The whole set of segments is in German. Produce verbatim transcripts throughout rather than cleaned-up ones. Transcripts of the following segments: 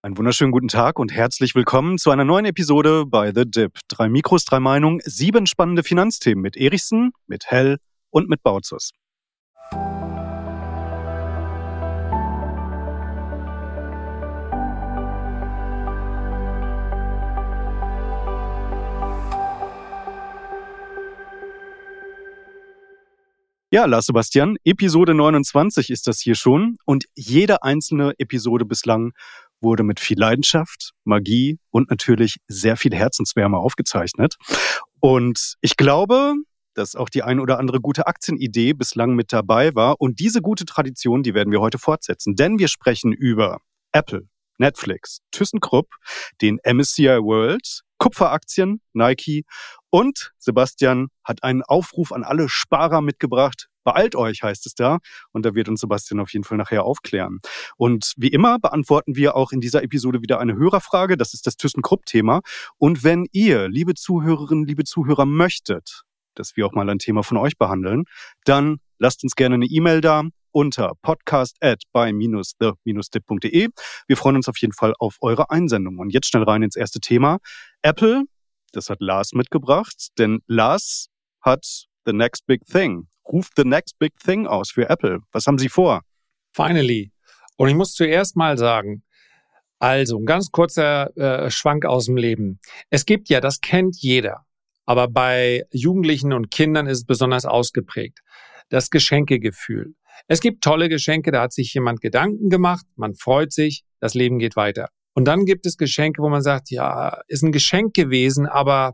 Einen wunderschönen guten Tag und herzlich willkommen zu einer neuen Episode bei The Dip. Drei Mikros, drei Meinungen, sieben spannende Finanzthemen mit Erichsen, mit Hell und mit Bautzus. Ja, Lars Sebastian, Episode neunundzwanzig ist das hier schon und jede einzelne Episode bislang wurde mit viel Leidenschaft, Magie und natürlich sehr viel Herzenswärme aufgezeichnet. Und ich glaube, dass auch die ein oder andere gute Aktienidee bislang mit dabei war. Und diese gute Tradition, die werden wir heute fortsetzen. Denn wir sprechen über Apple, Netflix, ThyssenKrupp, den M S C I World, Kupferaktien, Nike und Sebastian hat einen Aufruf an alle Sparer mitgebracht. Beeilt euch, heißt es da. Und da wird uns Sebastian auf jeden Fall nachher aufklären. Und wie immer beantworten wir auch in dieser Episode wieder eine Hörerfrage. Das ist das ThyssenKrupp-Thema. Und wenn ihr, liebe Zuhörerinnen, liebe Zuhörer, möchtet, dass wir auch mal ein Thema von euch behandeln, dann lasst uns gerne eine E-Mail da unter podcast at by the dip punkt de. Wir freuen uns auf jeden Fall auf eure Einsendung. Und jetzt schnell rein ins erste Thema. Apple, das hat Lars mitgebracht, denn Lars hat the next big thing. Ruft the next big thing aus für Apple. Was haben Sie vor? Finally. Und ich muss zuerst mal sagen, also ein ganz kurzer äh, Schwank aus dem Leben. Es gibt ja, das kennt jeder, aber bei Jugendlichen und Kindern ist es besonders ausgeprägt, das Geschenkegefühl. Es gibt tolle Geschenke, da hat sich jemand Gedanken gemacht, man freut sich, das Leben geht weiter. Und dann gibt es Geschenke, wo man sagt, ja, ist ein Geschenk gewesen, aber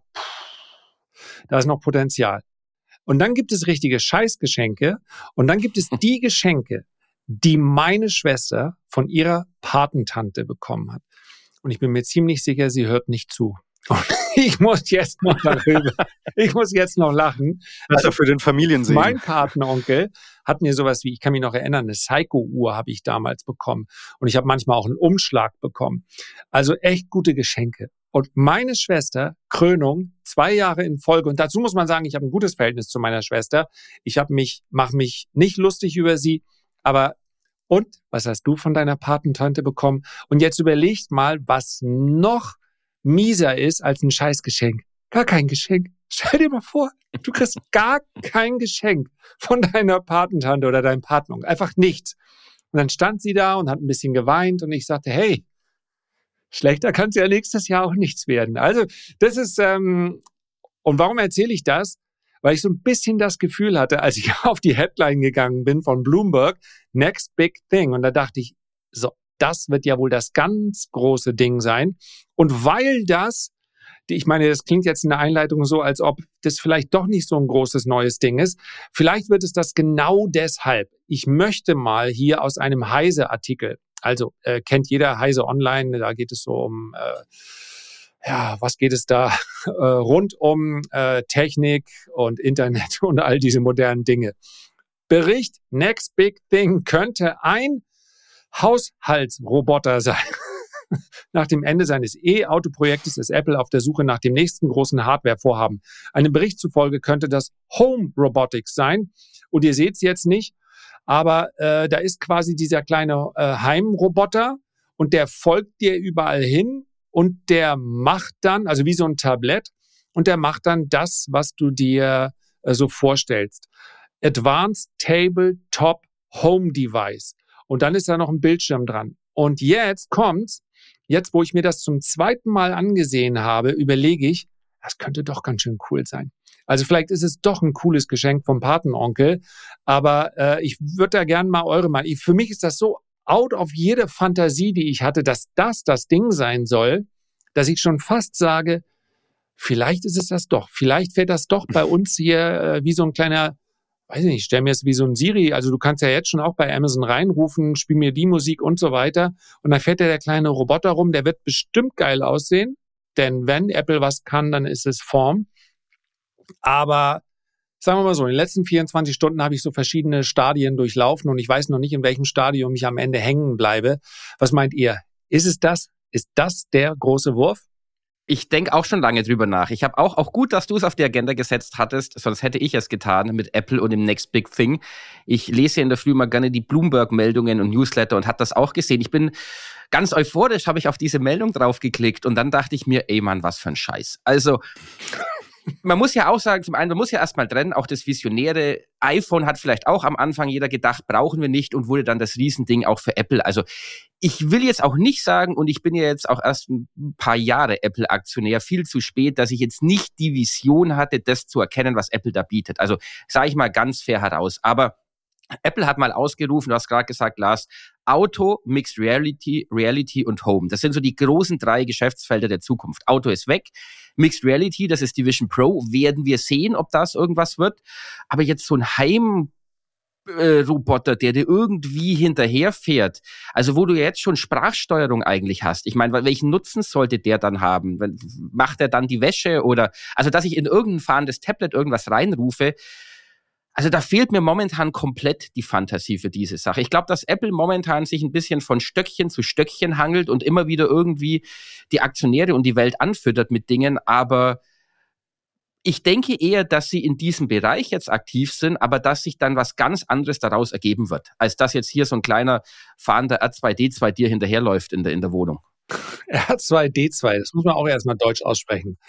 pff, da ist noch Potenzial. Und dann gibt es richtige Scheißgeschenke und dann gibt es die Geschenke, die meine Schwester von ihrer Patentante bekommen hat. Und ich bin mir ziemlich sicher, sie hört nicht zu. Und ich muss jetzt noch darüber, ich muss jetzt noch lachen. Besser für den Familiensegen. Mein Patenonkel hat mir sowas wie, ich kann mich noch erinnern, eine Seiko-Uhr habe ich damals bekommen. Und ich habe manchmal auch einen Umschlag bekommen. Also echt gute Geschenke. Und meine Schwester, Krönung, zwei Jahre in Folge. Und dazu muss man sagen, ich habe ein gutes Verhältnis zu meiner Schwester. Ich habe mich, mache mich nicht lustig über sie. Aber, und, was hast du von deiner Patentante bekommen? Und jetzt überlegt mal, was noch mieser ist als ein Scheißgeschenk. Gar kein Geschenk. Stell dir mal vor, du kriegst gar kein Geschenk von deiner Patentante oder deinem Patenonkel. Einfach nichts. Und dann stand sie da und hat ein bisschen geweint und ich sagte, hey, schlechter kann es ja nächstes Jahr auch nichts werden. Also das ist, ähm, und warum erzähle ich das? Weil ich so ein bisschen das Gefühl hatte, als ich auf die Headline gegangen bin von Bloomberg, Next Big Thing. Und da dachte ich, so, das wird ja wohl das ganz große Ding sein. Und weil das, ich meine, das klingt jetzt in der Einleitung so, als ob das vielleicht doch nicht so ein großes neues Ding ist. Vielleicht wird es das genau deshalb. Ich möchte mal hier aus einem Heise-Artikel, also äh, kennt jeder Heise Online, da geht es so um, äh, ja, was geht es da? äh, rund um äh, Technik und Internet und all diese modernen Dinge. Bericht, Next Big Thing könnte ein Haushaltsroboter sein. Nach dem Ende seines E-Auto-Projektes ist Apple auf der Suche nach dem nächsten großen Hardware-Vorhaben. Einem Bericht zufolge könnte das Home Robotics sein. Und ihr seht es jetzt nicht, aber äh, da ist quasi dieser kleine äh, Heimroboter und der folgt dir überall hin und der macht dann, also wie so ein Tablett, und der macht dann das, was du dir äh, so vorstellst. Advanced Tabletop Home Device. Und dann ist da noch ein Bildschirm dran. Und jetzt kommt's, jetzt wo ich mir das zum zweiten Mal angesehen habe, überlege ich, das könnte doch ganz schön cool sein. Also vielleicht ist es doch ein cooles Geschenk vom Patenonkel, aber äh, ich würde da gerne mal eure Meinung. Für mich ist das so out of jede Fantasie, die ich hatte, dass das das Ding sein soll, dass ich schon fast sage, vielleicht ist es das doch. Vielleicht fährt das doch bei uns hier äh, wie so ein kleiner, weiß ich nicht, stell mir es wie so ein Siri, also du kannst ja jetzt schon auch bei Amazon reinrufen, spiel mir die Musik und so weiter und dann fährt ja der kleine Roboter rum, der wird bestimmt geil aussehen, denn wenn Apple was kann, dann ist es Form. Aber sagen wir mal so, in den letzten vierundzwanzig Stunden habe ich so verschiedene Stadien durchlaufen und ich weiß noch nicht, in welchem Stadium ich am Ende hängen bleibe. Was meint ihr? Ist es das? Ist das der große Wurf? Ich denke auch schon lange drüber nach. Ich habe auch, auch gut, dass du es auf die Agenda gesetzt hattest, sonst hätte ich es getan mit Apple und dem Next Big Thing. Ich lese ja in der Früh mal gerne die Bloomberg-Meldungen und Newsletter und habe das auch gesehen. Ich bin ganz euphorisch, habe ich auf diese Meldung draufgeklickt und dann dachte ich mir, ey Mann, was für ein Scheiß. Also man muss ja auch sagen, zum einen, man muss ja erstmal trennen, auch das visionäre iPhone hat vielleicht auch am Anfang jeder gedacht, brauchen wir nicht und wurde dann das Riesending auch für Apple. Also ich will jetzt auch nicht sagen, und ich bin ja jetzt auch erst ein paar Jahre Apple-Aktionär, viel zu spät, dass ich jetzt nicht die Vision hatte, das zu erkennen, was Apple da bietet. Also sage ich mal ganz fair heraus. Aber Apple hat mal ausgerufen, du hast gerade gesagt, Lars, Auto, Mixed Reality, Reality und Home. Das sind so die großen drei Geschäftsfelder der Zukunft. Auto ist weg. Mixed Reality, das ist die Vision Pro. Werden wir sehen, ob das irgendwas wird. Aber jetzt so ein Heim Äh, Roboter, der dir irgendwie hinterherfährt, also wo du jetzt schon Sprachsteuerung eigentlich hast. Ich meine, welchen Nutzen sollte der dann haben? Macht er dann die Wäsche oder, also dass ich in irgendein fahrendes Tablet irgendwas reinrufe, also da fehlt mir momentan komplett die Fantasie für diese Sache. Ich glaube, dass Apple momentan sich ein bisschen von Stöckchen zu Stöckchen hangelt und immer wieder irgendwie die Aktionäre und die Welt anfüttert mit Dingen, aber ich denke eher, dass sie in diesem Bereich jetzt aktiv sind, aber dass sich dann was ganz anderes daraus ergeben wird, als dass jetzt hier so ein kleiner fahrender R zwei D zwei dir hinterherläuft in der, in der Wohnung. R zwei D zwei, das muss man auch erstmal deutsch aussprechen.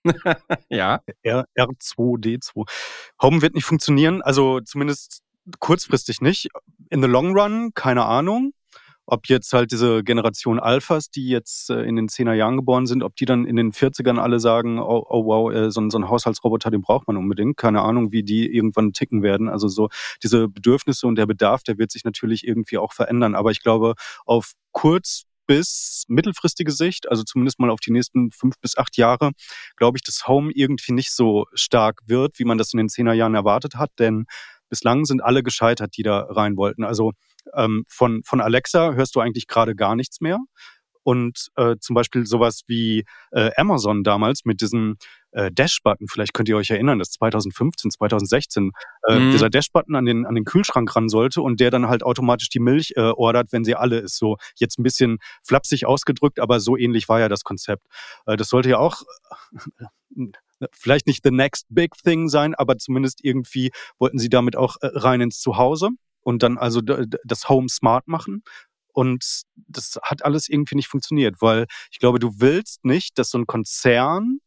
Ja. R, R2D2. Home wird nicht funktionieren, also zumindest kurzfristig nicht. In the long run, keine Ahnung. Ob jetzt halt diese Generation Alphas, die jetzt äh, in den zehner Jahren geboren sind, ob die dann in den vierzigern alle sagen, oh, oh wow, äh, so, so ein Haushaltsroboter, den braucht man unbedingt. Keine Ahnung, wie die irgendwann ticken werden. Also so diese Bedürfnisse und der Bedarf, der wird sich natürlich irgendwie auch verändern. Aber ich glaube, auf kurz- bis mittelfristige Sicht, also zumindest mal auf die nächsten fünf bis acht Jahre, glaube ich, dass Home irgendwie nicht so stark wird, wie man das in den zehner Jahren erwartet hat. Denn bislang sind alle gescheitert, die da rein wollten. Also ähm, von, von Alexa hörst du eigentlich gerade gar nichts mehr. Und äh, zum Beispiel sowas wie äh, Amazon damals mit diesem äh, Dash-Button, vielleicht könnt ihr euch erinnern, dass zwanzig fünfzehn, zwanzig sechzehn äh, mhm. dieser Dash-Button an den, an den Kühlschrank ran sollte und der dann halt automatisch die Milch äh, ordert, wenn sie alle ist. So jetzt ein bisschen flapsig ausgedrückt, aber so ähnlich war ja das Konzept. Äh, das sollte ja auch vielleicht nicht the next big thing sein, aber zumindest irgendwie wollten sie damit auch äh, rein ins Zuhause und dann also d- d- das Home smart machen. Und das hat alles irgendwie nicht funktioniert, weil ich glaube, du willst nicht, dass so ein Konzern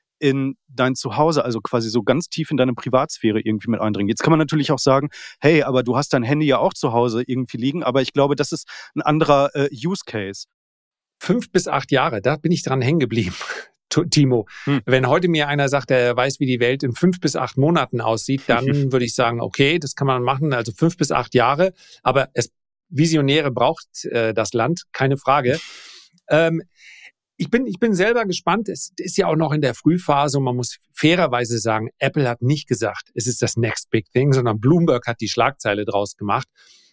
in dein Zuhause, also quasi so ganz tief in deine Privatsphäre irgendwie mit eindringen. Jetzt kann man natürlich auch sagen, hey, aber du hast dein Handy ja auch zu Hause irgendwie liegen, aber ich glaube, das ist ein anderer äh, Use Case. Fünf bis acht Jahre, da bin ich dran hängen geblieben. Timo, hm. Wenn heute mir einer sagt, er weiß, wie die Welt in fünf bis acht Monaten aussieht, dann würde ich sagen, okay, das kann man machen, also fünf bis acht Jahre, aber es Visionäre braucht äh, das Land, keine Frage. Ähm, ich bin, ich bin selber gespannt. Es ist ja auch noch in der Frühphase und man muss fairerweise sagen, Apple hat nicht gesagt, es ist das Next Big Thing, sondern Bloomberg hat die Schlagzeile draus gemacht.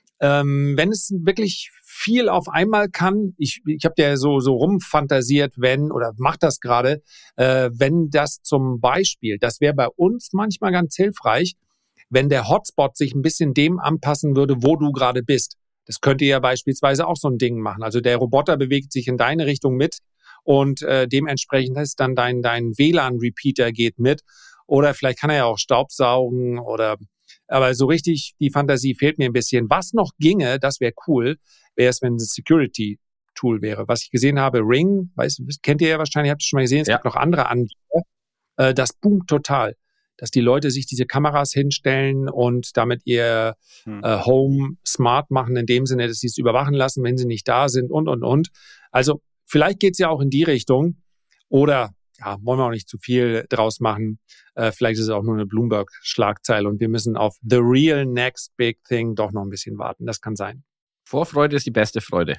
Ähm, wenn es wirklich viel auf einmal kann, ich, ich habe ja so, so rumfantasiert, wenn, oder mach das gerade, äh, wenn das zum Beispiel, das wäre bei uns manchmal ganz hilfreich, wenn der Hotspot sich ein bisschen dem anpassen würde, wo du gerade bist. Das könnte ja beispielsweise auch so ein Ding machen. Also der Roboter bewegt sich in deine Richtung mit und äh, dementsprechend ist dann dein, dein W L A N-Repeater geht mit. Oder vielleicht kann er ja auch Staubsaugen oder, aber so richtig die Fantasie fehlt mir ein bisschen. Was noch ginge, das wäre cool, wäre es, wenn es ein Security-Tool wäre. Was ich gesehen habe, Ring, weißt, kennt ihr ja wahrscheinlich, habt ihr schon mal gesehen, es ja. gibt noch andere Anbieter. Äh, das boomt total. Dass die Leute sich diese Kameras hinstellen und damit ihr hm. äh, Home smart machen, in dem Sinne, dass sie es überwachen lassen, wenn sie nicht da sind und, und, und. Also vielleicht geht es ja auch in die Richtung. Oder, ja, wollen wir auch nicht zu viel draus machen. Äh, vielleicht ist es auch nur eine Bloomberg-Schlagzeile und wir müssen auf the real next big thing doch noch ein bisschen warten. Das kann sein. Vorfreude ist die beste Freude.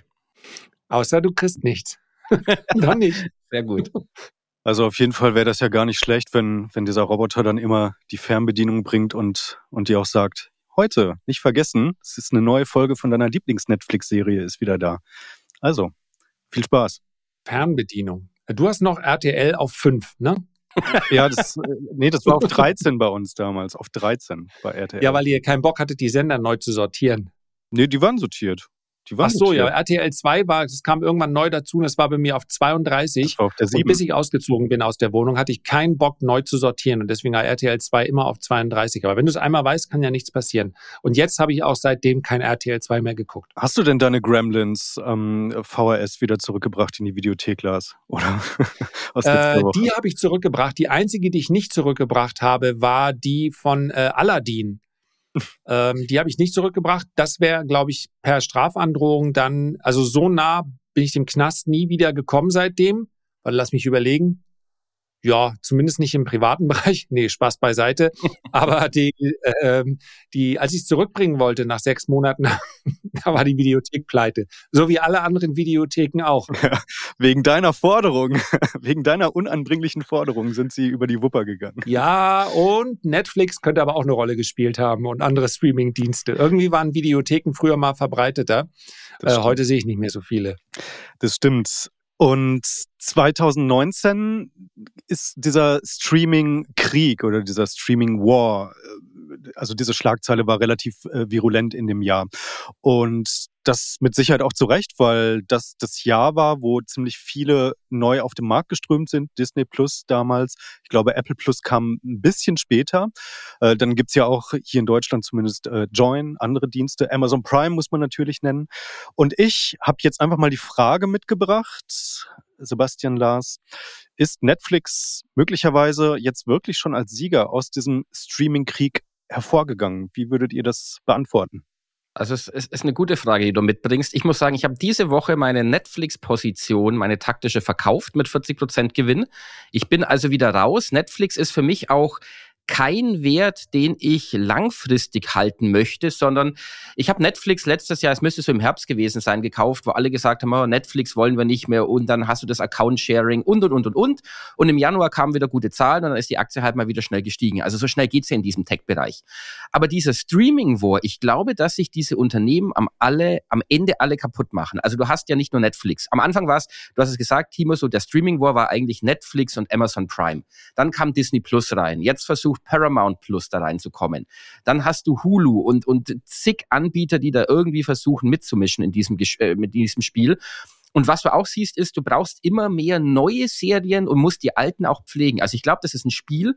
Außer du kriegst nichts. Dann nicht. Sehr gut. Also auf jeden Fall wäre das ja gar nicht schlecht, wenn, wenn dieser Roboter dann immer die Fernbedienung bringt und, und dir auch sagt, heute, nicht vergessen, es ist eine neue Folge von deiner Lieblings-Netflix-Serie, ist wieder da. Also, viel Spaß. Fernbedienung. Du hast noch R T L auf fünf, ne? Ja, das, nee, das war auf dreizehn bei uns damals, auf dreizehn bei R T L. Ja, weil ihr keinen Bock hattet, die Sender neu zu sortieren. Nee, die waren sortiert. Die waren Ach so, ja, hier. R T L zwei war, das kam irgendwann neu dazu und das war bei mir auf zweiunddreißig. Das war auf der Und sieben. bis ich ausgezogen bin aus der Wohnung, hatte ich keinen Bock, neu zu sortieren. Und deswegen war R T L zwei immer auf zweiunddreißig. Aber wenn du es einmal weißt, kann ja nichts passieren. Und jetzt habe ich auch seitdem kein R T L zwei mehr geguckt. Hast du denn deine Gremlins ähm, V H S wieder zurückgebracht in die Videothek, Lars? Oder aus letzter Äh, Woche? die habe ich zurückgebracht. Die einzige, die ich nicht zurückgebracht habe, war die von äh, Aladdin. ähm, die habe ich nicht zurückgebracht. Das wäre, glaube ich, per Strafandrohung dann, also so nah bin ich dem Knast nie wieder gekommen seitdem. Weil lass mich überlegen. Ja, zumindest nicht im privaten Bereich. Nee, Spaß beiseite. Aber die, äh, die, als ich es zurückbringen wollte nach sechs Monaten, da war die Videothek pleite. So wie alle anderen Videotheken auch. Ja, wegen deiner Forderung, wegen deiner unanbringlichen Forderung sind sie über die Wupper gegangen. Ja, und Netflix könnte aber auch eine Rolle gespielt haben und andere Streaming-Dienste. Irgendwie waren Videotheken früher mal verbreiteter. Äh, heute sehe ich nicht mehr so viele. Das stimmt. Und zwanzig neunzehn ist dieser Streaming-Krieg oder dieser Streaming-War, also diese Schlagzeile war relativ äh, virulent in dem Jahr. Und das mit Sicherheit auch zu Recht, weil das das Jahr war, wo ziemlich viele neu auf den Markt geströmt sind. Disney Plus damals. Ich glaube, Apple Plus kam ein bisschen später. Äh, dann gibt's ja auch hier in Deutschland zumindest äh, Join, andere Dienste. Amazon Prime muss man natürlich nennen. Und ich habe jetzt einfach mal die Frage mitgebracht, Sebastian, Lars, ist Netflix möglicherweise jetzt wirklich schon als Sieger aus diesem Streaming-Krieg hervorgegangen? Wie würdet ihr das beantworten? Also es ist eine gute Frage, die du mitbringst. Ich muss sagen, ich habe diese Woche meine Netflix-Position, meine taktische, verkauft mit vierzig Prozent Gewinn. Ich bin also wieder raus. Netflix ist für mich auch kein Wert, den ich langfristig halten möchte, sondern ich habe Netflix letztes Jahr, es müsste so im Herbst gewesen sein, gekauft, wo alle gesagt haben, oh, Netflix wollen wir nicht mehr und dann hast du das Account-Sharing und, und, und, und, und. Und im Januar kamen wieder gute Zahlen und dann ist die Aktie halt mal wieder schnell gestiegen. Also so schnell geht's ja in diesem Tech-Bereich. Aber dieser Streaming-War, ich glaube, dass sich diese Unternehmen am, alle, am Ende alle kaputt machen. Also du hast ja nicht nur Netflix. Am Anfang war es, du hast es gesagt, Timo, so der Streaming-War war eigentlich Netflix und Amazon Prime. Dann kam Disney Plus rein. Jetzt versucht Paramount Plus da reinzukommen. Dann hast du Hulu und, und zig Anbieter, die da irgendwie versuchen mitzumischen in diesem, äh, mit diesem Spiel. Und was du auch siehst, ist, du brauchst immer mehr neue Serien und musst die alten auch pflegen. Also ich glaube, das ist ein Spiel,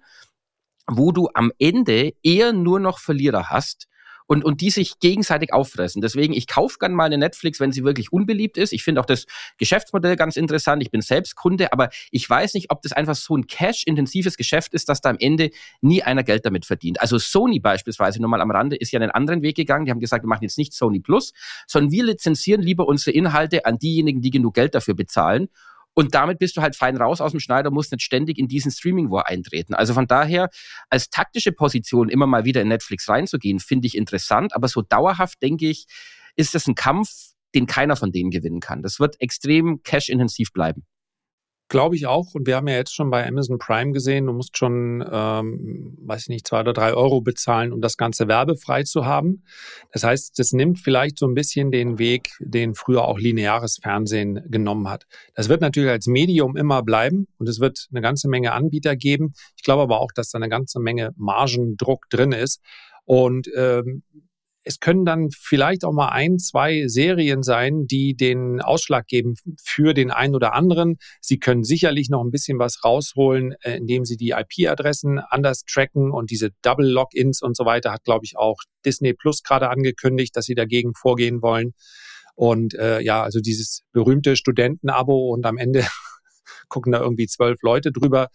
wo du am Ende eher nur noch Verlierer hast. Und, und die sich gegenseitig auffressen. Deswegen, ich kaufe gern mal eine Netflix, wenn sie wirklich unbeliebt ist. Ich finde auch das Geschäftsmodell ganz interessant. Ich bin selbst Kunde, aber ich weiß nicht, ob das einfach so ein cash-intensives Geschäft ist, dass da am Ende nie einer Geld damit verdient. Also Sony beispielsweise, nur mal am Rande, ist ja einen anderen Weg gegangen. Die haben gesagt, wir machen jetzt nicht Sony Plus, sondern wir lizenzieren lieber unsere Inhalte an diejenigen, die genug Geld dafür bezahlen. Und damit bist du halt fein raus aus dem Schneider, musst nicht ständig in diesen Streaming-War eintreten. Also von daher, als taktische Position immer mal wieder in Netflix reinzugehen, finde ich interessant. Aber so dauerhaft, denke ich, ist das ein Kampf, den keiner von denen gewinnen kann. Das wird extrem cash-intensiv bleiben. Glaube ich auch. Und wir haben ja jetzt schon bei Amazon Prime gesehen, du musst schon, ähm, weiß ich nicht, zwei oder drei Euro bezahlen, um das Ganze werbefrei zu haben. Das heißt, das nimmt vielleicht so ein bisschen den Weg, den früher auch lineares Fernsehen genommen hat. Das wird natürlich als Medium immer bleiben und es wird eine ganze Menge Anbieter geben. Ich glaube aber auch, dass da eine ganze Menge Margendruck drin ist. Und ähm, es können dann vielleicht auch mal ein, zwei Serien sein, die den Ausschlag geben für den einen oder anderen. Sie können sicherlich noch ein bisschen was rausholen, indem sie die I P-Adressen anders tracken und diese Double-Logins und so weiter hat, glaube ich, auch Disney Plus gerade angekündigt, dass sie dagegen vorgehen wollen. Und äh, ja, also dieses berühmte Studenten-Abo und am Ende gucken da irgendwie zwölf Leute drüber.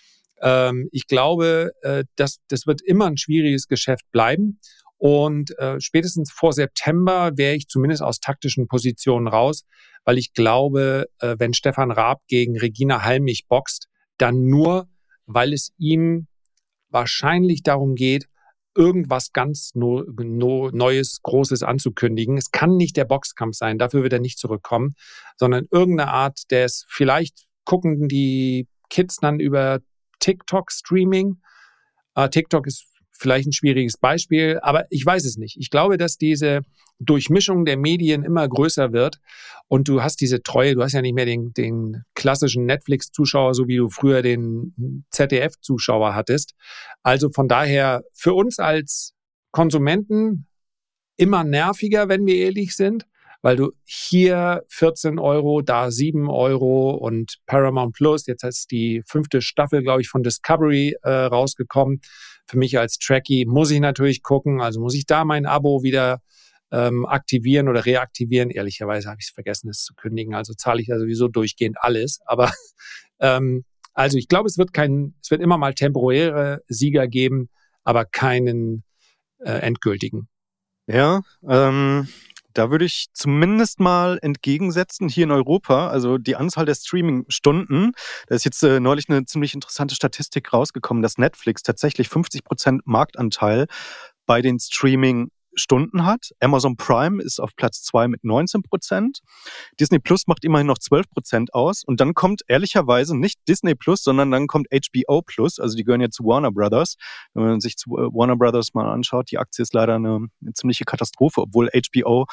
Ähm, ich glaube, äh, das, das wird immer ein schwieriges Geschäft bleiben. Und äh, spätestens vor September wäre ich zumindest aus taktischen Positionen raus, weil ich glaube, äh, wenn Stefan Raab gegen Regina Halmich boxt, dann nur, weil es ihm wahrscheinlich darum geht, irgendwas ganz no, no, Neues, Großes anzukündigen. Es kann nicht der Boxkampf sein, dafür wird er nicht zurückkommen, sondern irgendeine Art, der es vielleicht gucken die Kids dann über TikTok-Streaming. Äh, TikTok ist vielleicht ein schwieriges Beispiel, aber ich weiß es nicht. Ich glaube, dass diese Durchmischung der Medien immer größer wird und du hast diese Treue, du hast ja nicht mehr den, den klassischen Netflix-Zuschauer, so wie du früher den Z D F-Zuschauer hattest. Also von daher für uns als Konsumenten immer nerviger, wenn wir ehrlich sind, weil du hier vierzehn Euro, da sieben Euro und Paramount Plus, jetzt ist die fünfte Staffel, glaube ich, von Discovery äh, rausgekommen. Für mich als Trekkie muss ich natürlich gucken, also muss ich da mein Abo wieder ähm, aktivieren oder reaktivieren. Ehrlicherweise habe ich es vergessen, es zu kündigen, also zahle ich ja sowieso durchgehend alles. Aber ähm, also ich glaube, es wird kein, es wird immer mal temporäre Sieger geben, aber keinen äh, endgültigen. Ja, ähm, da würde ich zumindest mal entgegensetzen, hier in Europa, also die Anzahl der Streaming-Stunden, da ist jetzt äh, neulich eine ziemlich interessante Statistik rausgekommen, dass Netflix tatsächlich fünfzig Prozent Marktanteil bei den Streaming-Stunden hat. Amazon Prime ist auf Platz zwei mit neunzehn Prozent. Disney Plus macht immerhin noch zwölf Prozent aus. Und dann kommt ehrlicherweise nicht Disney Plus, sondern dann kommt H B O Plus. Also die gehören ja zu Warner Brothers. Wenn man sich zu Warner Brothers mal anschaut, die Aktie ist leider eine, eine ziemliche Katastrophe, obwohl H B O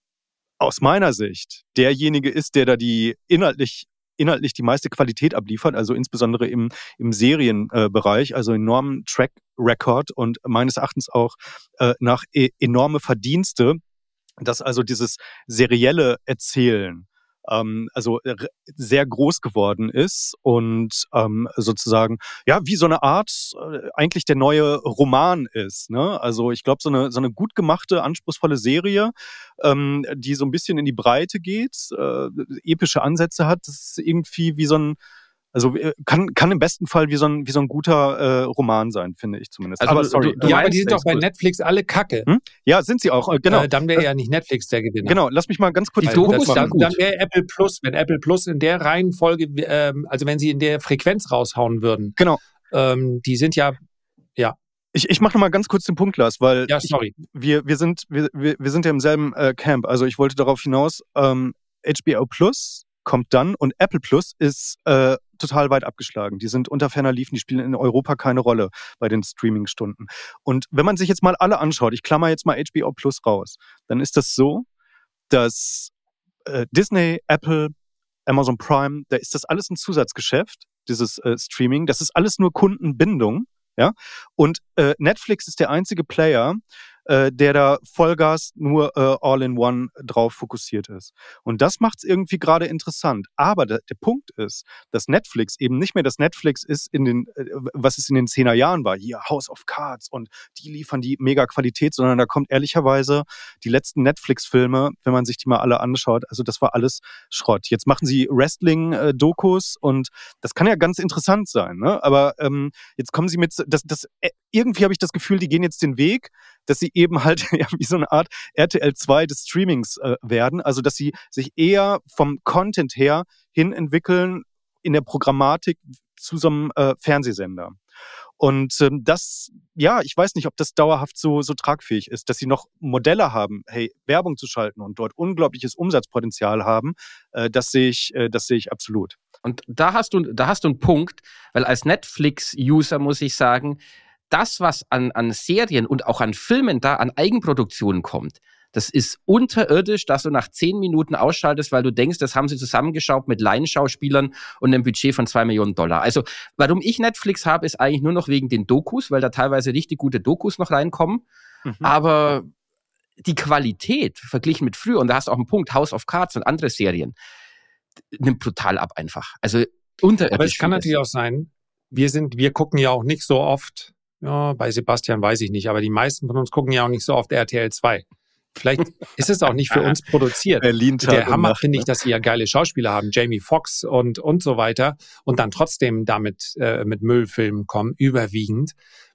aus meiner Sicht derjenige ist, der da die inhaltlich inhaltlich die meiste Qualität abliefert, also insbesondere im, im Serienbereich, äh, also enormen Track Record und meines Erachtens auch äh, nach e- enorme Verdienste, dass also dieses serielle Erzählen ähm, also r- sehr groß geworden ist und ähm, sozusagen ja wie so eine Art äh, eigentlich der neue Roman ist. Ne? Also ich glaube so eine so eine gut gemachte, anspruchsvolle Serie, ähm, die so ein bisschen in die Breite geht, äh, epische Ansätze hat, das ist irgendwie wie so ein also äh, kann kann im besten Fall wie so ein wie so ein guter äh, Roman sein, finde ich zumindest. Also Aber du- sorry, du- du äh, Ja, aber meinst, die sind doch bei Exkurs- Netflix alle Kacke. hm? Ja, sind sie auch. Äh, genau. Äh, dann wäre ja nicht Netflix der Gewinner. Genau, lass mich mal ganz kurz Die den Dokus Punkt sind machen. gut. Dann wäre Apple Plus, wenn Apple Plus in der Reihenfolge, ähm, also wenn sie in der Frequenz raushauen würden, Genau. ähm, die sind ja, Ich, ich mache noch mal ganz kurz den Punkt, Lars, weil ja, ich, sorry. wir, wir, sind, wir, wir wir sind ja im selben äh, Camp. Also ich wollte darauf hinaus, ähm, H B O Plus kommt dann und Apple Plus ist äh, total weit abgeschlagen. Die sind unter ferner Liefen, die spielen in Europa keine Rolle bei den Streaming-Stunden. Und wenn man sich jetzt mal alle anschaut, ich klammer jetzt mal H B O Plus raus, dann ist das so, dass äh, Disney, Apple, Amazon Prime, da ist das alles ein Zusatzgeschäft, dieses äh, Streaming. Das ist alles nur Kundenbindung. Ja? Und äh, Netflix ist der einzige Player, äh, der da Vollgas nur äh, All-in-One drauf fokussiert ist. Und das macht es irgendwie gerade interessant. Aber der, der Punkt ist, dass Netflix eben nicht mehr das Netflix ist, in den, äh, was es in den zehner Jahren war. Hier House of Cards und die liefern die mega Qualität, sondern da kommt ehrlicherweise die letzten Netflix-Filme, wenn man sich die mal alle anschaut, also das war alles Schrott. Jetzt machen sie Wrestling-Dokus und das kann ja ganz interessant sein, ne? Aber ähm, jetzt kommen sie mit, das, das, äh, irgendwie habe ich das Gefühl, die gehen jetzt den Weg, dass sie eben halt ja, wie so eine Art R T L zwei des Streamings äh, werden. Also, dass sie sich eher vom Content her hin entwickeln in der Programmatik zu so einem äh, Fernsehsender. Und ähm, das, ja, ich weiß nicht, ob das dauerhaft so, so tragfähig ist, dass sie noch Modelle haben, hey, Werbung zu schalten und dort unglaubliches Umsatzpotenzial haben. Äh, das sehe ich, äh, das sehe ich absolut. Und da hast du, da hast du einen Punkt, weil als Netflix-User muss ich sagen, das, was an, an Serien und auch an Filmen da an Eigenproduktionen kommt, das ist unterirdisch, dass du nach zehn Minuten ausschaltest, weil du denkst, das haben sie zusammengeschraubt mit Laienschauspielern und einem Budget von zwei Millionen Dollar. Also, warum ich Netflix habe, ist eigentlich nur noch wegen den Dokus, weil da teilweise richtig gute Dokus noch reinkommen. Mhm. Aber die Qualität verglichen mit früher, und da hast du auch einen Punkt, House of Cards und andere Serien, nimmt brutal ab einfach. Also, unterirdisch. Aber es kann natürlich auch sein, wir sind, wir gucken ja auch nicht so oft, ja, bei Sebastian weiß ich nicht, aber die meisten von uns gucken ja auch nicht so oft R T L zwei. Vielleicht ist es auch nicht für uns produziert. Berlin Der Hammer finde ich, dass sie ja geile Schauspieler haben, Jamie Foxx und, und so weiter, und dann trotzdem damit äh, mit Müllfilmen kommen, überwiegend.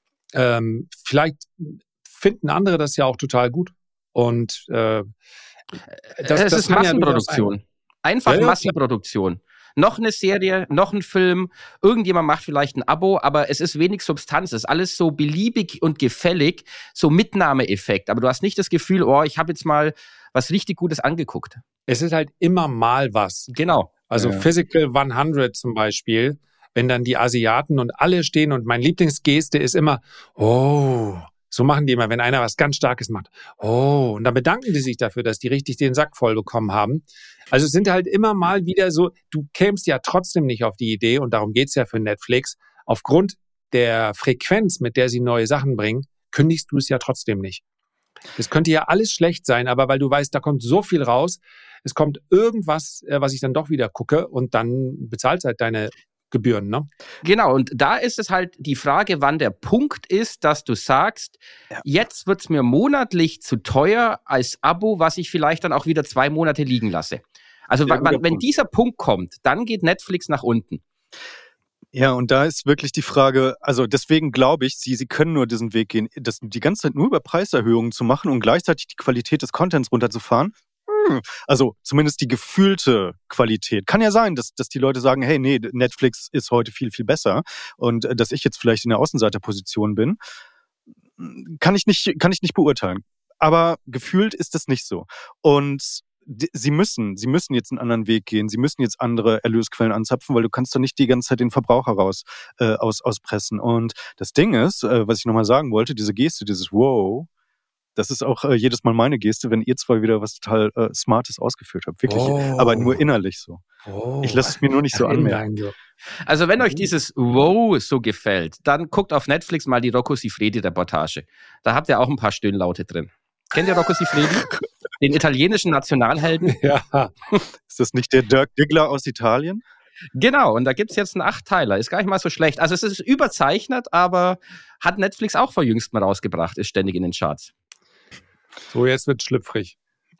Ähm, vielleicht finden andere das ja auch total gut. Und äh, das, es das ist Massenproduktion. Ja Einfach ja, ja, Massenproduktion. Noch eine Serie, noch ein Film, irgendjemand macht vielleicht ein Abo, aber es ist wenig Substanz, es ist alles so beliebig und gefällig, so Mitnahmeeffekt, aber du hast nicht das Gefühl, oh, ich habe jetzt mal was richtig Gutes angeguckt. Es ist halt immer mal was. Genau. Also ja. Physical hundert zum Beispiel, wenn dann die Asiaten und alle stehen und meine Lieblingsgeste ist immer, oh, so machen die immer, wenn einer was ganz Starkes macht. Oh, und dann bedanken die sich dafür, dass die richtig den Sack voll bekommen haben. Also es sind halt immer mal wieder so, du kämst ja trotzdem nicht auf die Idee, und darum geht's ja für Netflix, aufgrund der Frequenz, mit der sie neue Sachen bringen, kündigst du es ja trotzdem nicht. Das könnte ja alles schlecht sein, aber weil du weißt, da kommt so viel raus, es kommt irgendwas, was ich dann doch wieder gucke und dann bezahlst halt deine Gebühren, ne? Genau, und da ist es halt die Frage, wann der Punkt ist, dass du sagst, ja. jetzt wird es mir monatlich zu teuer als Abo, was ich vielleicht dann auch wieder zwei Monate liegen lasse. Also wann, wenn Punkt. dieser Punkt kommt, dann geht Netflix nach unten. Ja, und da ist wirklich die Frage, also deswegen glaube ich, sie, sie können nur diesen Weg gehen, das die ganze Zeit nur über Preiserhöhungen zu machen und gleichzeitig die Qualität des Contents runterzufahren. Hm. Also zumindest die gefühlte Qualität. Kann ja sein, dass, dass die Leute sagen, hey, nee, Netflix ist heute viel, viel besser und äh, dass ich jetzt vielleicht in der Außenseiterposition bin, kann ich nicht, kann ich nicht beurteilen. Aber gefühlt ist das nicht so. Und Sie müssen, sie müssen jetzt einen anderen Weg gehen. Sie müssen jetzt andere Erlösquellen anzapfen, weil du kannst doch nicht die ganze Zeit den Verbraucher raus äh, aus, auspressen. Und das Ding ist, äh, was ich nochmal sagen wollte, diese Geste, dieses Wow, das ist auch äh, jedes Mal meine Geste, wenn ihr zwei wieder was total äh, Smartes ausgeführt habt. Wirklich, oh. aber nur innerlich so. Oh. Ich lasse es mir nur nicht so anmerken. Also wenn euch dieses Wow so gefällt, dann guckt auf Netflix mal die Rocco Siffredi-Reportage. Da habt ihr auch ein paar Stöhnlaute drin. Kennt ihr Rocco Siffredi? Den italienischen Nationalhelden? Ja. Ist das nicht der Dirk Diggler aus Italien? Genau, und da gibt es jetzt einen Achtteiler. Ist gar nicht mal so schlecht. Also es ist überzeichnet, aber hat Netflix auch vor jüngst mal rausgebracht, ist ständig in den Charts. So, jetzt wird schlüpfrig.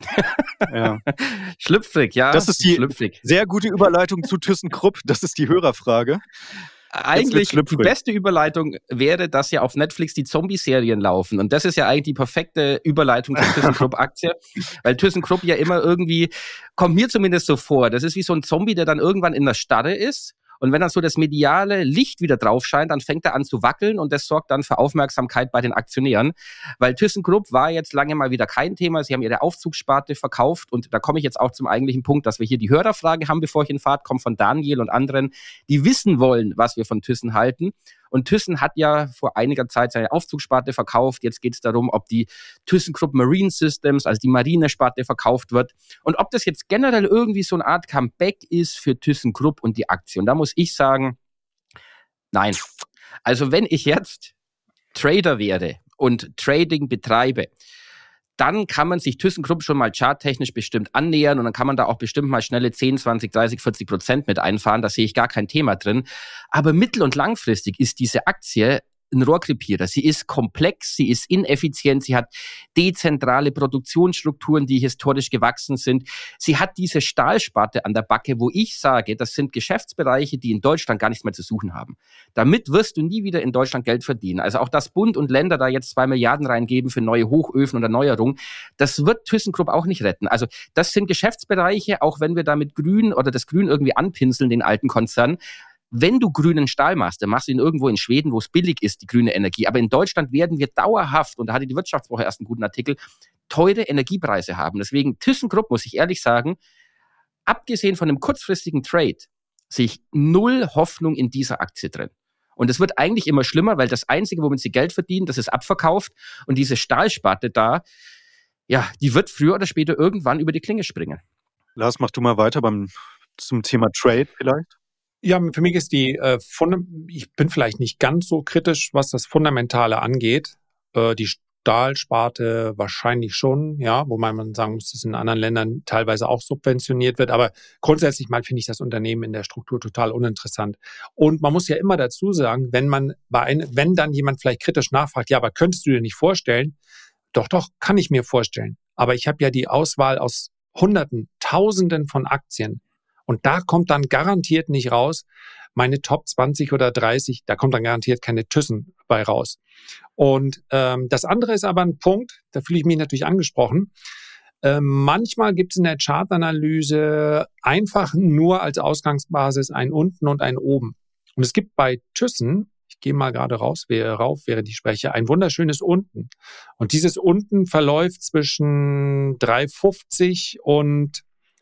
Ja. Schlüpfrig, ja. Das ist die schlüpfrig. Sehr gute Überleitung zu ThyssenKrupp. Das ist die Hörerfrage. Eigentlich die beste Überleitung wäre, dass ja auf Netflix die Zombie-Serien laufen. Und das ist ja eigentlich die perfekte Überleitung zur ThyssenKrupp-Aktie. Weil ThyssenKrupp ja immer irgendwie, kommt mir zumindest so vor, das ist wie so ein Zombie, der dann irgendwann in der Starre ist. Und wenn dann so das mediale Licht wieder drauf scheint, dann fängt er an zu wackeln und das sorgt dann für Aufmerksamkeit bei den Aktionären. Weil ThyssenKrupp war jetzt lange mal wieder kein Thema. Sie haben ihre Aufzugssparte verkauft und da komme ich jetzt auch zum eigentlichen Punkt, dass wir hier die Hörerfrage haben, bevor ich in Fahrt komme, von Daniel und anderen, die wissen wollen, was wir von Thyssen halten. Und Thyssen hat ja vor einiger Zeit seine Aufzugssparte verkauft. Jetzt geht es darum, ob die ThyssenKrupp Marine Systems, also die Marinesparte, verkauft wird. Und ob das jetzt generell irgendwie so eine Art Comeback ist für ThyssenKrupp und die Aktie. Und da muss ich sagen, nein. Also wenn ich jetzt Trader wäre und Trading betreibe, dann kann man sich ThyssenKrupp schon mal charttechnisch bestimmt annähern und dann kann man da auch bestimmt mal schnelle zehn, zwanzig, dreißig, vierzig Prozent mit einfahren. Da sehe ich gar kein Thema drin. Aber mittel- und langfristig ist diese Aktie ein Rohrkrepierer. Sie ist komplex, sie ist ineffizient, sie hat dezentrale Produktionsstrukturen, die historisch gewachsen sind. Sie hat diese Stahlsparte an der Backe, wo ich sage, das sind Geschäftsbereiche, die in Deutschland gar nichts mehr zu suchen haben. Damit wirst du nie wieder in Deutschland Geld verdienen. Also auch, dass Bund und Länder da jetzt zwei Milliarden reingeben für neue Hochöfen und Erneuerung, das wird ThyssenKrupp auch nicht retten. Also das sind Geschäftsbereiche, auch wenn wir da mit Grün oder das Grün irgendwie anpinseln, den alten Konzern. Wenn du grünen Stahl machst, dann machst du ihn irgendwo in Schweden, wo es billig ist, die grüne Energie. Aber in Deutschland werden wir dauerhaft, und da hatte die Wirtschaftswoche erst einen guten Artikel, teure Energiepreise haben. Deswegen ThyssenKrupp, muss ich ehrlich sagen, abgesehen von einem kurzfristigen Trade, sehe ich null Hoffnung in dieser Aktie drin. Und es wird eigentlich immer schlimmer, weil das Einzige, womit sie Geld verdienen, das ist abverkauft. Und diese Stahlsparte da, ja, die wird früher oder später irgendwann über die Klinge springen. Lars, mach du mal weiter beim, zum Thema Trade vielleicht. Ja, für mich ist die, äh, Fund- ich bin vielleicht nicht ganz so kritisch, was das Fundamentale angeht. Äh, die Stahlsparte wahrscheinlich schon, ja, wobei man sagen muss, dass es in anderen Ländern teilweise auch subventioniert wird. Aber grundsätzlich mal finde ich das Unternehmen in der Struktur total uninteressant. Und man muss ja immer dazu sagen, wenn man bei ein, wenn dann jemand vielleicht kritisch nachfragt, ja, aber könntest du dir nicht vorstellen? Doch, doch, kann ich mir vorstellen. Aber ich habe ja die Auswahl aus Hunderten, Tausenden von Aktien. Und da kommt dann garantiert nicht raus, meine Top zwanzig oder dreißig, da kommt dann garantiert keine Thyssen bei raus. Und ähm, das andere ist aber ein Punkt, da fühle ich mich natürlich angesprochen. Ähm, manchmal gibt es in der Chartanalyse einfach nur als Ausgangsbasis ein Unten und ein Oben. Und es gibt bei Thyssen, ich gehe mal gerade raus, wäre rauf, während ich spreche, ein wunderschönes Unten. Und dieses Unten verläuft zwischen drei fünfzig und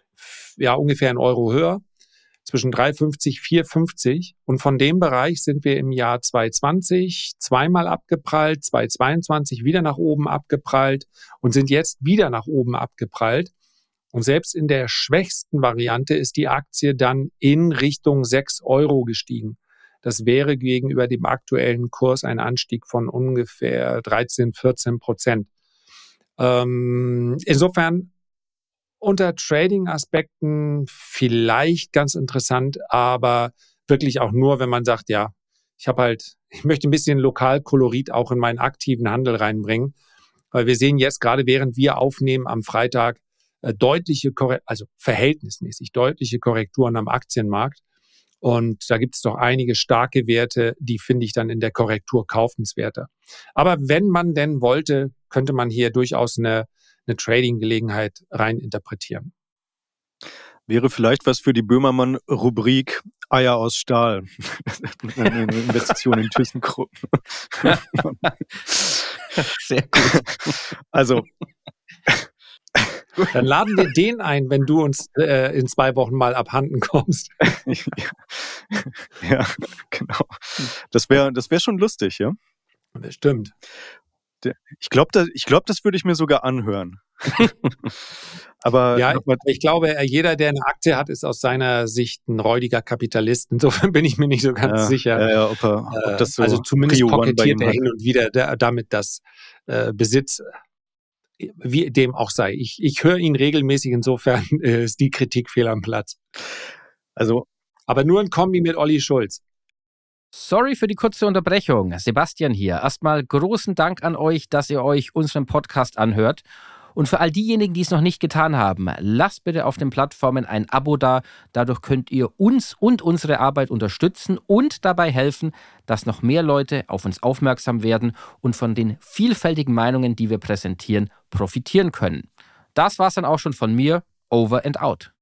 ja, ungefähr einen Euro höher, zwischen drei fünfzig, vier fünfzig. Und von dem Bereich sind wir im Jahr zwanzig zwanzig zweimal abgeprallt, zwanzig zweiundzwanzig wieder nach oben abgeprallt und sind jetzt wieder nach oben abgeprallt. Und selbst in der schwächsten Variante ist die Aktie dann in Richtung sechs Euro gestiegen. Das wäre gegenüber dem aktuellen Kurs ein Anstieg von ungefähr dreizehn, vierzehn Prozent. Ähm, insofern unter Trading-Aspekten vielleicht ganz interessant, aber wirklich auch nur, wenn man sagt, ja, ich habe halt, ich möchte ein bisschen Lokalkolorit auch in meinen aktiven Handel reinbringen, weil wir sehen jetzt gerade, während wir aufnehmen am Freitag, äh, deutliche, Korre- also verhältnismäßig deutliche Korrekturen am Aktienmarkt. Und da gibt es doch einige starke Werte, die finde ich dann in der Korrektur kaufenswerter. Aber wenn man denn wollte, könnte man hier durchaus eine, eine Trading-Gelegenheit rein interpretieren. Wäre vielleicht was für die Böhmermann-Rubrik Eier aus Stahl. Eine Investition in ThyssenKrupp. Sehr gut. Also. Dann laden wir den ein, wenn du uns äh, in zwei Wochen mal abhanden kommst. ja, ja, genau. Das wäre das wär schon lustig, ja? Bestimmt. Ich glaube, das, ich glaub, das würde ich mir sogar anhören. Aber ja, ich glaube, jeder, der eine Aktie hat, ist aus seiner Sicht ein räudiger Kapitalist. Insofern bin ich mir nicht so ganz ja, sicher. Ja, ja, ob er, ob das so also zumindest kokettiert er hat. hin und wieder da, damit, dass äh, Besitz, wie dem auch sei. Ich, ich höre ihn regelmäßig, insofern äh, ist die Kritik fehl am Platz. Also, aber nur ein Kombi mit Olli Schulz. Sorry für die kurze Unterbrechung. Sebastian hier. Erstmal großen Dank an euch, dass ihr euch unseren Podcast anhört. Und für all diejenigen, die es noch nicht getan haben, lasst bitte auf den Plattformen ein Abo da. Dadurch könnt ihr uns und unsere Arbeit unterstützen und dabei helfen, dass noch mehr Leute auf uns aufmerksam werden und von den vielfältigen Meinungen, die wir präsentieren, profitieren können. Das war's dann auch schon von mir. Over and out.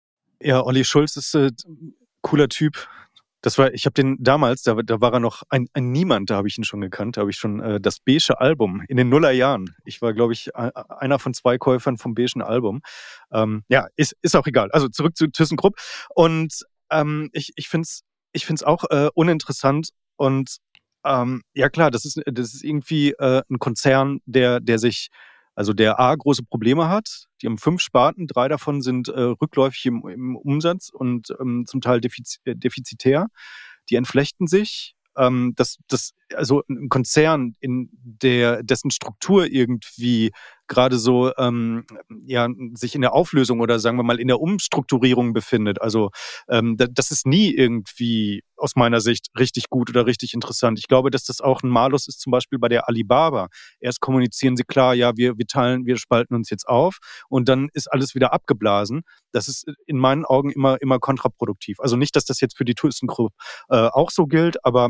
Ja, Olli Schulz ist ein äh, cooler Typ. Das war, ich habe den damals, da, da war er noch ein, ein Niemand, da habe ich ihn schon gekannt, da habe ich schon äh, das Beige Album in den Nullerjahren. Ich war, glaube ich, einer von zwei Käufern vom Beigen Album. Ähm, ja, ist, ist auch egal. Also zurück zu ThyssenKrupp. Und ähm, ich, ich finde es ich find's auch äh, uninteressant. Und ähm, ja klar, das ist, das ist irgendwie äh, ein Konzern, der, der sich, also der A, große Probleme hat. Die haben fünf Sparten, drei davon sind äh, rückläufig im, im Umsatz und ähm, zum Teil defiz- äh, defizitär. Die entflechten sich. Ähm, das, das, also ein Konzern, in der dessen Struktur irgendwie gerade so ähm, ja, sich in der Auflösung oder sagen wir mal in der Umstrukturierung befindet. Also ähm, das ist nie irgendwie aus meiner Sicht richtig gut oder richtig interessant. Ich glaube, dass das auch ein Malus ist, zum Beispiel bei der Alibaba. Erst kommunizieren sie klar, ja, wir, wir teilen, wir spalten uns jetzt auf und dann ist alles wieder abgeblasen. Das ist in meinen Augen immer, immer kontraproduktiv. Also nicht, dass das jetzt für die ThyssenKrupp äh, auch so gilt, aber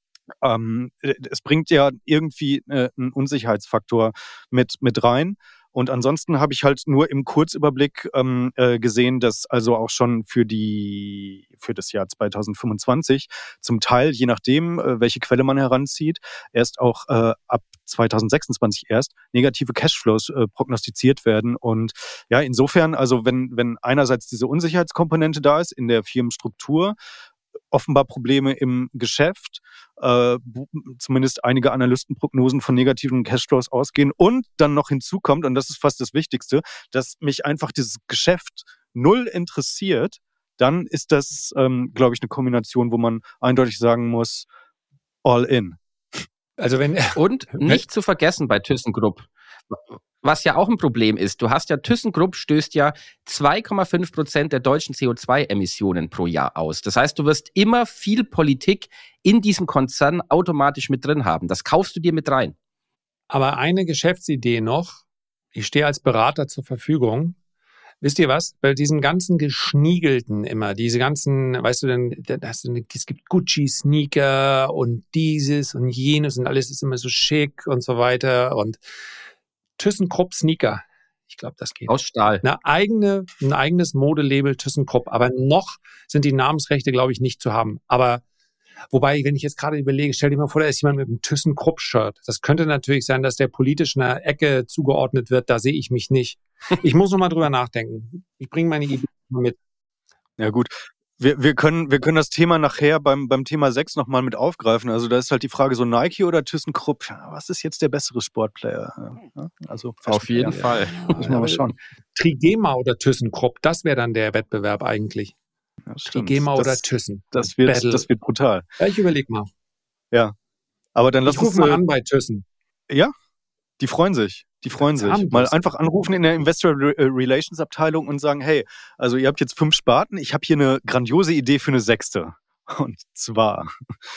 Ähm, es bringt ja irgendwie äh, einen Unsicherheitsfaktor mit, mit rein. Und ansonsten habe ich halt nur im Kurzüberblick ähm, äh, gesehen, dass also auch schon für die für das Jahr zwanzig fünfundzwanzig zum Teil, je nachdem, äh, welche Quelle man heranzieht, erst auch äh, ab zwanzig sechsundzwanzig erst negative Cashflows äh, prognostiziert werden. Und ja, insofern, also wenn, wenn einerseits diese Unsicherheitskomponente da ist in der Firmenstruktur, offenbar Probleme im Geschäft, äh, zumindest einige Analystenprognosen von negativen Cashflows ausgehen und dann noch hinzukommt, und das ist fast das Wichtigste, dass mich einfach dieses Geschäft null interessiert, dann ist das, ähm, glaube ich, eine Kombination, wo man eindeutig sagen muss, all in. Also wenn und nicht zu vergessen bei ThyssenKrupp, was ja auch ein Problem ist, du hast ja, ThyssenKrupp stößt ja zwei Komma fünf Prozent der deutschen C O zwei Emissionen pro Jahr aus. Das heißt, du wirst immer viel Politik in diesem Konzern automatisch mit drin haben. Das kaufst du dir mit rein. Aber eine Geschäftsidee noch, ich stehe als Berater zur Verfügung. Wisst ihr was? Bei diesen ganzen Geschniegelten immer, diese ganzen, weißt du denn, das, es gibt Gucci-Sneaker und dieses und jenes und alles ist immer so schick und so weiter und ThyssenKrupp Sneaker. Ich glaube, das geht. Aus Stahl. Eine eigene, ein eigenes Modelabel ThyssenKrupp. Aber noch sind die Namensrechte, glaube ich, nicht zu haben. Aber wobei, wenn ich jetzt gerade überlege, stell dir mal vor, da ist jemand mit einem ThyssenKrupp-Shirt. Das könnte natürlich sein, dass der politisch einer Ecke zugeordnet wird. Da sehe ich mich nicht. Ich muss noch mal drüber nachdenken. Ich bringe meine Idee mit. Ja gut. Wir, wir, können, wir können das Thema nachher beim, beim Thema sechs nochmal mit aufgreifen. Also da ist halt die Frage so Nike oder ThyssenKrupp. Was ist jetzt der bessere Sportplayer? Ja, also auf jeden ja. Fall. Müssen wir mal schauen. Trigema oder ThyssenKrupp, das wäre dann der Wettbewerb eigentlich. Ja, Trigema das, oder Thyssen. Das wird, das wird brutal. Ja, ich überlege mal. Ja, aber dann lass ich ruf uns mal an bei Thyssen. Ja? Die freuen sich. Die freuen sich. Mal einfach anrufen in der Investor Relations Abteilung und sagen, hey, also ihr habt jetzt fünf Sparten, ich habe hier eine grandiose Idee für eine sechste. Und zwar,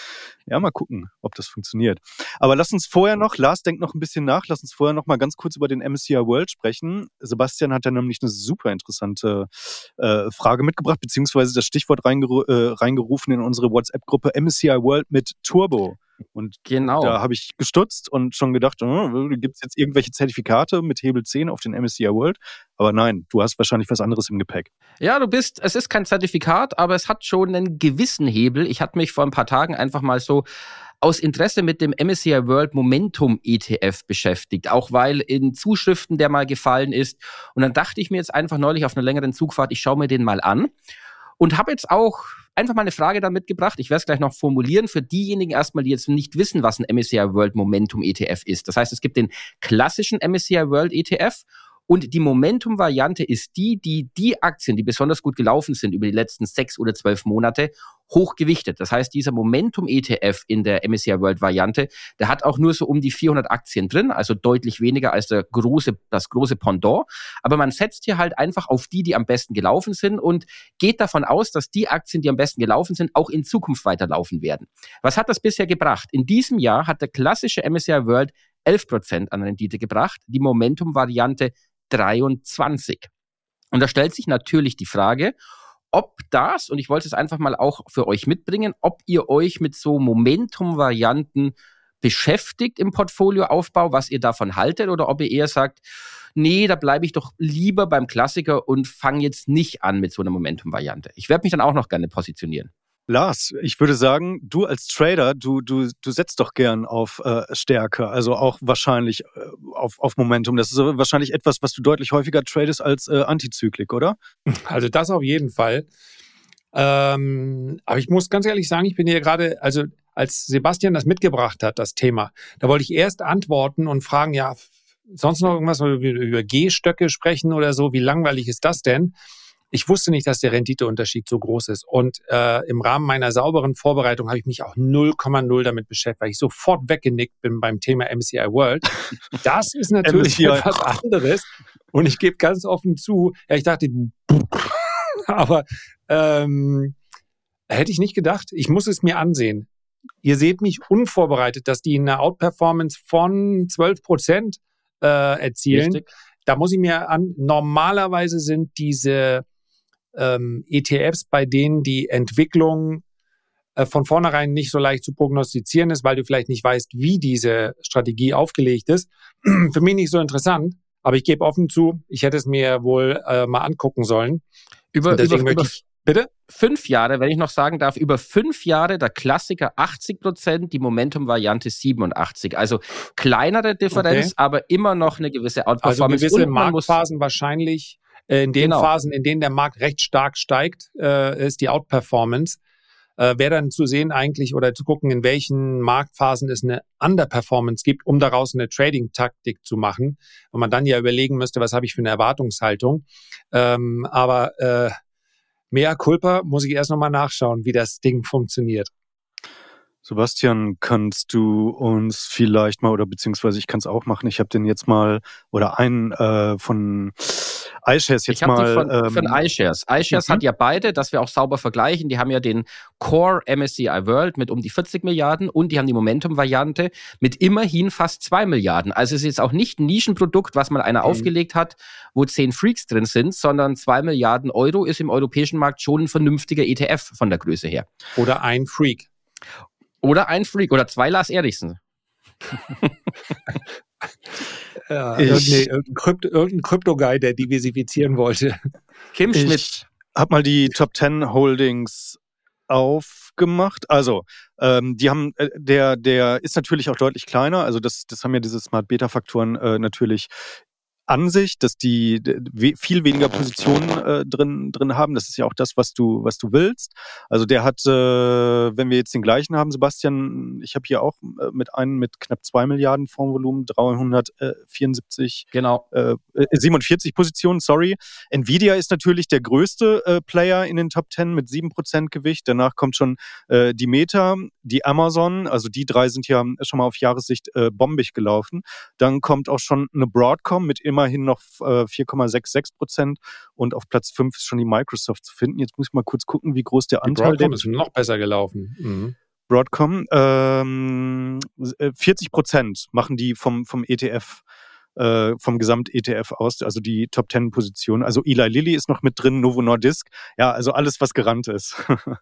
ja, mal gucken, ob das funktioniert. Aber lass uns vorher noch, Lars denkt noch ein bisschen nach, lass uns vorher noch mal ganz kurz über den M S C I World sprechen. Sebastian hat ja nämlich eine super interessante äh, Frage mitgebracht, beziehungsweise das Stichwort reingeru- äh, reingerufen in unsere WhatsApp-Gruppe M S C I World mit Turbo. Und genau. Da habe ich gestutzt und schon gedacht, oh, gibt es jetzt irgendwelche Zertifikate mit Hebel zehn auf den M S C I World? Aber nein, du hast wahrscheinlich was anderes im Gepäck. Ja, du bist, es ist kein Zertifikat, aber es hat schon einen gewissen Hebel. Ich hatte mich vor ein paar Tagen einfach mal so aus Interesse mit dem M S C I World Momentum E T F beschäftigt, auch weil in Zuschriften der mal gefallen ist. Und dann dachte ich mir jetzt einfach neulich auf einer längeren Zugfahrt, ich schaue mir den mal an und habe jetzt auch einfach mal eine Frage da mitgebracht. Ich werde es gleich noch formulieren für diejenigen erstmal, die jetzt nicht wissen, was ein M S C I World Momentum E T F ist. Das heißt, es gibt den klassischen M S C I World E T F und die Momentum-Variante ist die, die die Aktien, die besonders gut gelaufen sind über die letzten sechs oder zwölf Monate, hochgewichtet. Das heißt, dieser Momentum-E T F in der M S C I World-Variante, der hat auch nur so um die vierhundert Aktien drin, also deutlich weniger als der große, das große Pendant. Aber man setzt hier halt einfach auf die, die am besten gelaufen sind und geht davon aus, dass die Aktien, die am besten gelaufen sind, auch in Zukunft weiterlaufen werden. Was hat das bisher gebracht? In diesem Jahr hat der klassische M S C I World elf Prozent an Rendite gebracht, die Momentum-Variante dreiundzwanzig. Und da stellt sich natürlich die Frage, ob das, und ich wollte es einfach mal auch für euch mitbringen, ob ihr euch mit so Momentum-Varianten beschäftigt im Portfolioaufbau, was ihr davon haltet, oder ob ihr eher sagt, nee, da bleibe ich doch lieber beim Klassiker und fange jetzt nicht an mit so einer Momentum-Variante. Ich werde mich dann auch noch gerne positionieren. Lars, ich würde sagen, du als Trader, du, du, du setzt doch gern auf äh, Stärke, also auch wahrscheinlich äh, auf, auf Momentum. Das ist wahrscheinlich etwas, was du deutlich häufiger tradest als äh, Antizyklik, oder? Also das auf jeden Fall. Ähm, aber ich muss ganz ehrlich sagen, ich bin hier gerade, also als Sebastian das mitgebracht hat, das Thema, da wollte ich erst antworten und fragen, ja, sonst noch irgendwas, über, über G-Stöcke sprechen oder so, wie langweilig ist das denn? Ich wusste nicht, dass der Renditeunterschied so groß ist. Und äh, im Rahmen meiner sauberen Vorbereitung habe ich mich auch null Komma null damit beschäftigt, weil ich sofort weggenickt bin beim Thema M S C I World. Das ist natürlich etwas anderes. Und ich gebe ganz offen zu, ja, ich dachte, aber ähm, hätte ich nicht gedacht. Ich muss es mir ansehen. Ihr seht mich unvorbereitet, dass die eine Outperformance von zwölf Prozent äh, erzielen. Richtig. Da muss ich mir an, normalerweise sind diese ähm, E T Fs, bei denen die Entwicklung äh, von vornherein nicht so leicht zu prognostizieren ist, weil du vielleicht nicht weißt, wie diese Strategie aufgelegt ist. Für mich nicht so interessant, aber ich gebe offen zu, ich hätte es mir wohl äh, mal angucken sollen. Über, deswegen über, möchte ich, bitte? Fünf Jahre, wenn ich noch sagen darf, über fünf Jahre der Klassiker achtzig Prozent, die Momentum-Variante siebenundachtzig. Also kleinere Differenz, okay, aber immer noch eine gewisse Outperformance. Also gewisse Marktphasen wahrscheinlich, äh, in den genau. Phasen, in denen der Markt recht stark steigt, äh, ist die Outperformance. Äh, Wäre dann zu sehen eigentlich oder zu gucken, in welchen Marktphasen es eine Underperformance gibt, um daraus eine Trading-Taktik zu machen. Und man dann ja überlegen müsste, was habe ich für eine Erwartungshaltung. Ähm, aber äh, Mea culpa, muss ich erst nochmal nachschauen, wie das Ding funktioniert. Sebastian, kannst du uns vielleicht mal, oder beziehungsweise ich kann es auch machen, ich habe den jetzt mal, oder einen äh, von iShares jetzt ich mal. Ich habe die von, ähm, von iShares. iShares mhm. hat ja beide, dass wir auch sauber vergleichen, die haben ja den Core M S C I World mit um die vierzig Milliarden und die haben die Momentum-Variante mit immerhin fast zwei Milliarden. Also es ist jetzt auch nicht ein Nischenprodukt, was mal einer mhm. aufgelegt hat, wo zehn Freaks drin sind, sondern zwei Milliarden Euro ist im europäischen Markt schon ein vernünftiger E T F von der Größe her. Oder ein Freak. Oder ein Freak oder zwei Lars Erichsen. ja, irgendein, Krypto, irgendein Krypto-Guy, der diversifizieren wollte. Kim Schmidt. Ich habe mal die Top zehn Holdings aufgemacht. Also, ähm, die haben, äh, der, der ist natürlich auch deutlich kleiner. Also, das, das haben ja diese Smart-Beta-Faktoren äh, natürlich Ansicht, dass die we- viel weniger Positionen äh, drin drin haben. Das ist ja auch das, was du was du willst. Also der hat, äh, wenn wir jetzt den gleichen haben, Sebastian, ich habe hier auch äh, mit einem mit knapp zwei Milliarden Fondsvolumen, dreihundertvierundsiebzig, Genau. äh, siebenundvierzig Positionen, sorry. Nvidia ist natürlich der größte äh, Player in den Top zehn mit sieben Prozent Gewicht. Danach kommt schon äh, die Meta, die Amazon, also die drei sind ja schon mal auf Jahressicht äh, bombig gelaufen. Dann kommt auch schon eine Broadcom mit immerhin noch äh, vier Komma sechsundsechzig Prozent und auf Platz fünf ist schon die Microsoft zu finden. Jetzt muss ich mal kurz gucken, wie groß der Die Anteil Broadcom der ist noch besser gelaufen. Mhm. Broadcom, ähm, vierzig Prozent machen die vom, vom E T F, äh, vom Gesamt-E T F aus, also die Top zehn Position. Also Eli Lilly ist noch mit drin, Novo Nordisk. Ja, also alles, was gerannt ist.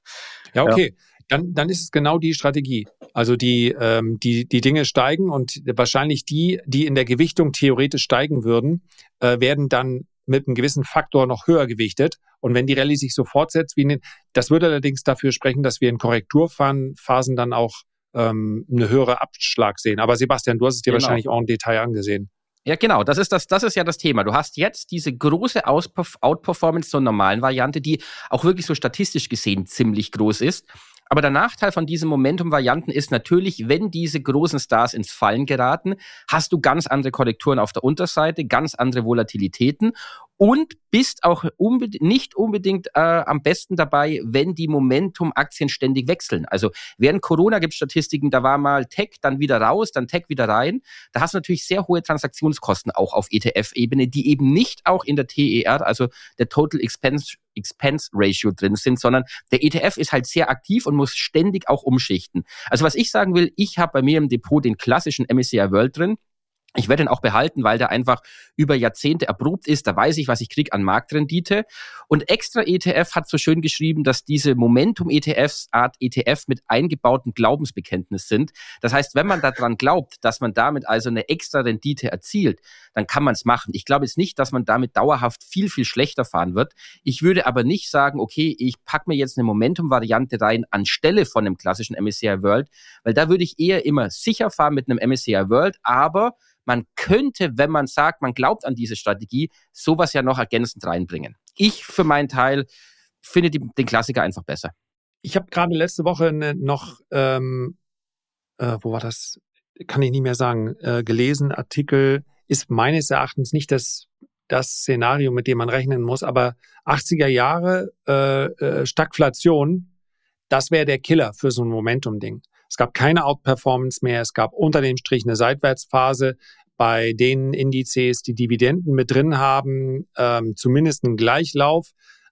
Ja, okay. Ja. Dann, dann ist es genau die Strategie. Also die, ähm, die, die Dinge steigen und wahrscheinlich die, die in der Gewichtung theoretisch steigen würden, äh, werden dann mit einem gewissen Faktor noch höher gewichtet. Und wenn die Rallye sich so fortsetzt, wie in, das würde allerdings dafür sprechen, dass wir in Korrekturphasen dann auch ähm, eine höhere Abschlag sehen. Aber Sebastian, du hast es dir genau. wahrscheinlich auch im Detail angesehen. Ja, genau, das ist, das, das ist ja das Thema. Du hast jetzt diese große Outperformance zur normalen Variante, die auch wirklich so statistisch gesehen ziemlich groß ist. Aber der Nachteil von diesen Momentum-Varianten ist natürlich, wenn diese großen Stars ins Fallen geraten, hast du ganz andere Korrekturen auf der Unterseite, ganz andere Volatilitäten und bist auch unbedingt, nicht unbedingt äh, am besten dabei, wenn die Momentum-Aktien ständig wechseln. Also während Corona gibt es Statistiken, da war mal Tech, dann wieder raus, dann Tech wieder rein. Da hast du natürlich sehr hohe Transaktionskosten auch auf E T F-Ebene, die eben nicht auch in der T E R, also der Total Expense, Expense Ratio drin sind, sondern der E T F ist halt sehr aktiv und muss ständig auch umschichten. Also was ich sagen will, ich habe bei mir im Depot den klassischen M S C I World drin. Ich werde ihn auch behalten, weil der einfach über Jahrzehnte erprobt ist. Da weiß ich, was ich kriege an Marktrendite. Und Extra E T F hat so schön geschrieben, dass diese Momentum-E T Fs Art E T F mit eingebautem Glaubensbekenntnis sind. Das heißt, wenn man daran glaubt, dass man damit also eine extra Rendite erzielt, dann kann man es machen. Ich glaube jetzt nicht, dass man damit dauerhaft viel, viel schlechter fahren wird. Ich würde aber nicht sagen, okay, ich packe mir jetzt eine Momentum-Variante rein anstelle von einem klassischen M S C I World, weil da würde ich eher immer sicher fahren mit einem M S C I World, aber man könnte, wenn man sagt, man glaubt an diese Strategie, sowas ja noch ergänzend reinbringen. Ich für meinen Teil finde die, den Klassiker einfach besser. Ich habe gerade letzte Woche ne, noch, ähm, äh, wo war das, kann ich nicht mehr sagen, äh, gelesen, Artikel, ist meines Erachtens nicht das, das Szenario, mit dem man rechnen muss, aber achtziger Jahre äh, äh, Stagflation, das wäre der Killer für so ein Momentum-Ding. Es gab keine Outperformance mehr, es gab unter dem Strich eine Seitwärtsphase bei den Indizes, die Dividenden mit drin haben, ähm, zumindest einen Gleichlauf,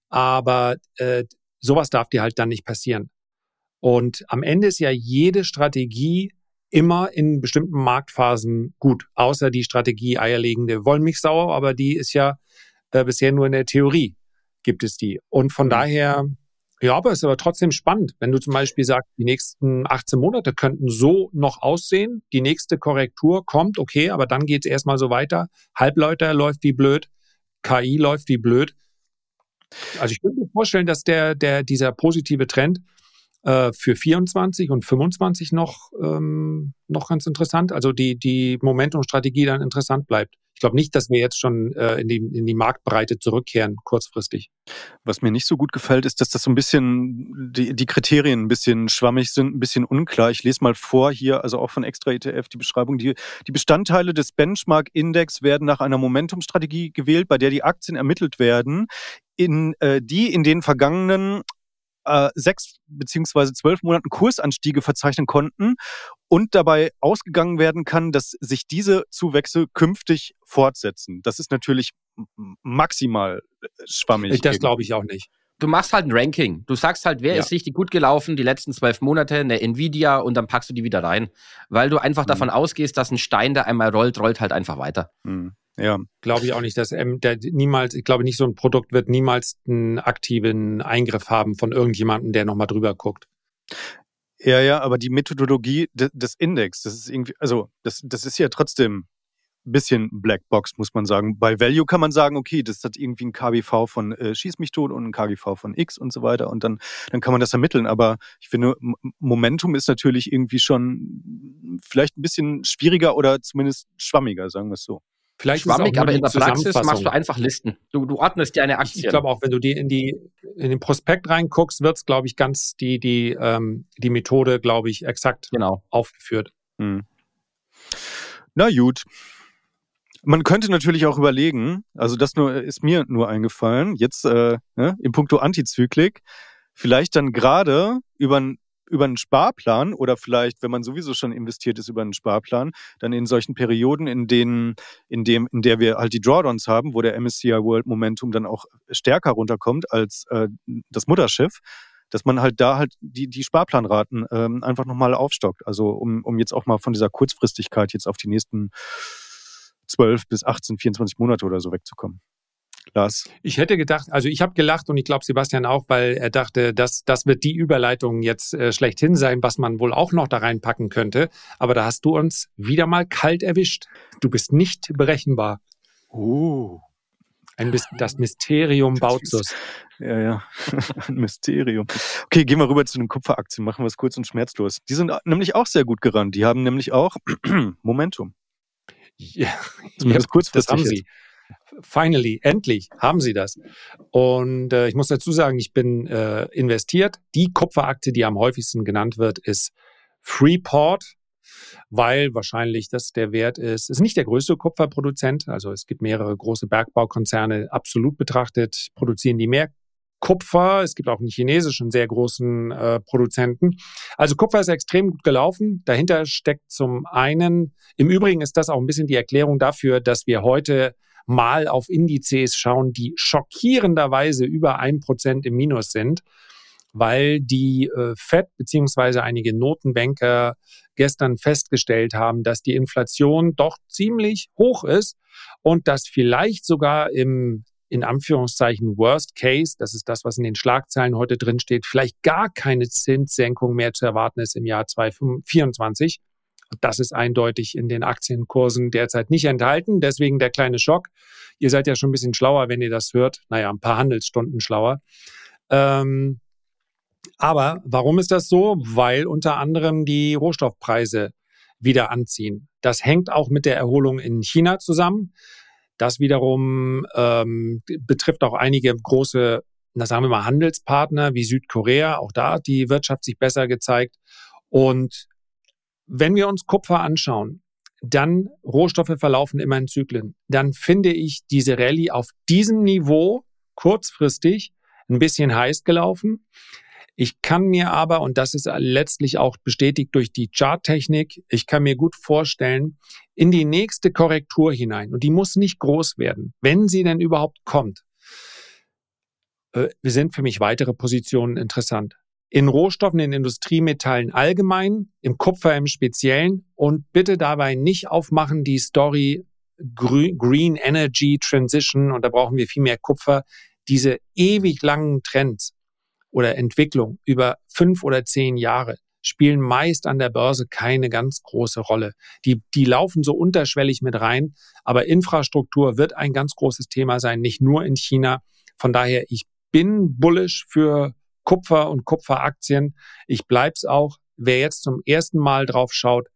aber äh, sowas darf dir halt dann nicht passieren. Und am Ende ist ja jede Strategie immer in bestimmten Marktphasen gut, außer die Strategie eierlegende Wollmilchsau, aber die ist ja äh, bisher nur in der Theorie gibt es die. Und von mhm. daher... Ja, aber es ist aber trotzdem spannend, wenn du zum Beispiel sagst, die nächsten achtzehn Monate könnten so noch aussehen, die nächste Korrektur kommt, okay, aber dann geht es erstmal so weiter. Halbleiter läuft wie blöd, K I läuft wie blöd. Also ich könnte mir vorstellen, dass der, der, dieser positive Trend äh, für vierundzwanzig und fünfundzwanzig noch, ähm, noch ganz interessant, also die, die Momentum-Strategie dann interessant bleibt. Ich glaube nicht, dass wir jetzt schon äh, in die, in die Marktbreite zurückkehren, kurzfristig. Was mir nicht so gut gefällt, ist, dass das so ein bisschen, die, die Kriterien ein bisschen schwammig sind, ein bisschen unklar. Ich lese mal vor hier, also auch von Extra E T F, die Beschreibung. Die, die Bestandteile des Benchmark-Index werden nach einer Momentum-Strategie gewählt, bei der die Aktien ermittelt werden, in äh, die in den vergangenen äh, sechs beziehungsweise zwölf Monaten Kursanstiege verzeichnen konnten und dabei ausgegangen werden kann, dass sich diese Zuwächse künftig fortsetzen. Das ist natürlich maximal schwammig. Das glaube ich auch nicht. Du machst halt ein Ranking. Du sagst halt, wer ja. ist richtig gut gelaufen die letzten zwölf Monate, eine Nvidia, und dann packst du die wieder rein. Weil du einfach mhm. davon ausgehst, dass ein Stein, der einmal rollt, rollt halt einfach weiter. Mhm. Ja. Glaube ich auch nicht, dass ähm, der niemals, ich glaube nicht, so ein Produkt wird niemals einen aktiven Eingriff haben von irgendjemandem, der nochmal drüber guckt. Ja, ja, aber die Methodologie des, des Index, das ist irgendwie, also das, das ist ja trotzdem ein bisschen Blackbox, muss man sagen. Bei Value kann man sagen, okay, das hat irgendwie ein K G V von äh, Schieß mich tot und ein K G V von X und so weiter, und dann, dann kann man das ermitteln. Aber ich finde, Momentum ist natürlich irgendwie schon vielleicht ein bisschen schwieriger oder zumindest schwammiger, sagen wir es so. Vielleicht schwammig, aber in der Praxis Zusammenfassung. machst du einfach Listen. Du, du ordnest dir eine Aktie. Ich, ich glaube auch, wenn du die in die in den Prospekt reinguckst, wird es, glaube ich, ganz die die ähm, die Methode, glaube ich, exakt genau aufgeführt. Hm. Na gut. Man könnte natürlich auch überlegen, also das nur ist mir nur eingefallen, jetzt äh, ne, in puncto Antizyklik, vielleicht dann gerade über ein über einen Sparplan oder vielleicht, wenn man sowieso schon investiert ist, über einen Sparplan, dann in solchen Perioden, in denen, in dem, in der wir halt die Drawdowns haben, wo der M S C I World Momentum dann auch stärker runterkommt als äh, das Mutterschiff, dass man halt da halt die, die Sparplanraten ähm, einfach nochmal aufstockt. Also um, um jetzt auch mal von dieser Kurzfristigkeit jetzt auf die nächsten zwölf bis achtzehn, vierundzwanzig Monate oder so wegzukommen. Lars? Ich hätte gedacht, also ich habe gelacht und ich glaube Sebastian auch, weil er dachte, das, das wird die Überleitung jetzt äh, schlechthin sein, was man wohl auch noch da reinpacken könnte. Aber da hast du uns wieder mal kalt erwischt. Du bist nicht berechenbar. Oh. Ein Bis- das Mysterium Bautzus. Ja, ja, ein Mysterium. Okay, gehen wir rüber zu den Kupferaktien, machen wir es kurz und schmerzlos. Die sind nämlich auch sehr gut gerannt. Die haben nämlich auch Momentum. Ja, Zumindest ja, kurzfristig das haben jetzt. sie. Finally, endlich haben sie das. Und äh, ich muss dazu sagen, ich bin äh, investiert. Die Kupferaktie, die am häufigsten genannt wird, ist Freeport, weil wahrscheinlich das der Wert ist. Es ist nicht der größte Kupferproduzent. Also es gibt mehrere große Bergbaukonzerne. Absolut betrachtet produzieren die mehr Kupfer. Es gibt auch einen chinesischen sehr großen äh, Produzenten. Also Kupfer ist extrem gut gelaufen. Dahinter steckt zum einen, im Übrigen ist das auch ein bisschen die Erklärung dafür, dass wir heute mal auf Indizes schauen, die schockierenderweise über ein Prozent im Minus sind, weil die äh, Fed bzw. einige Notenbanker gestern festgestellt haben, dass die Inflation doch ziemlich hoch ist und dass vielleicht sogar im, in Anführungszeichen, Worst Case, das ist das, was in den Schlagzeilen heute drin steht, vielleicht gar keine Zinssenkung mehr zu erwarten ist im Jahr zwanzig vierundzwanzig. Das ist eindeutig in den Aktienkursen derzeit nicht enthalten. Deswegen der kleine Schock. Ihr seid ja schon ein bisschen schlauer, wenn ihr das hört. Naja, ein paar Handelsstunden schlauer. Ähm, aber warum ist das so? Weil unter anderem die Rohstoffpreise wieder anziehen. Das hängt auch mit der Erholung in China zusammen. Das wiederum ähm, betrifft auch einige große, na sagen wir mal, Handelspartner wie Südkorea. Auch da hat die Wirtschaft sich besser gezeigt. Und wenn wir uns Kupfer anschauen, dann Rohstoffe verlaufen immer in Zyklen. Dann finde ich diese Rallye auf diesem Niveau kurzfristig ein bisschen heiß gelaufen. Ich kann mir aber, und das ist letztlich auch bestätigt durch die Charttechnik, ich kann mir gut vorstellen, in die nächste Korrektur hinein, und die muss nicht groß werden, wenn sie denn überhaupt kommt, äh, sind für mich weitere Positionen interessant. In Rohstoffen, in Industriemetallen allgemein, im Kupfer im Speziellen, und bitte dabei nicht aufmachen die Story Green Energy Transition, und da brauchen wir viel mehr Kupfer, diese ewig langen Trends oder Entwicklung über fünf oder zehn Jahre spielen meist an der Börse keine ganz große Rolle. Die, die laufen so unterschwellig mit rein, aber Infrastruktur wird ein ganz großes Thema sein, nicht nur in China. Von daher, ich bin bullish für Kupfer und Kupferaktien. Ich bleib's auch. Wer jetzt zum ersten Mal drauf schaut,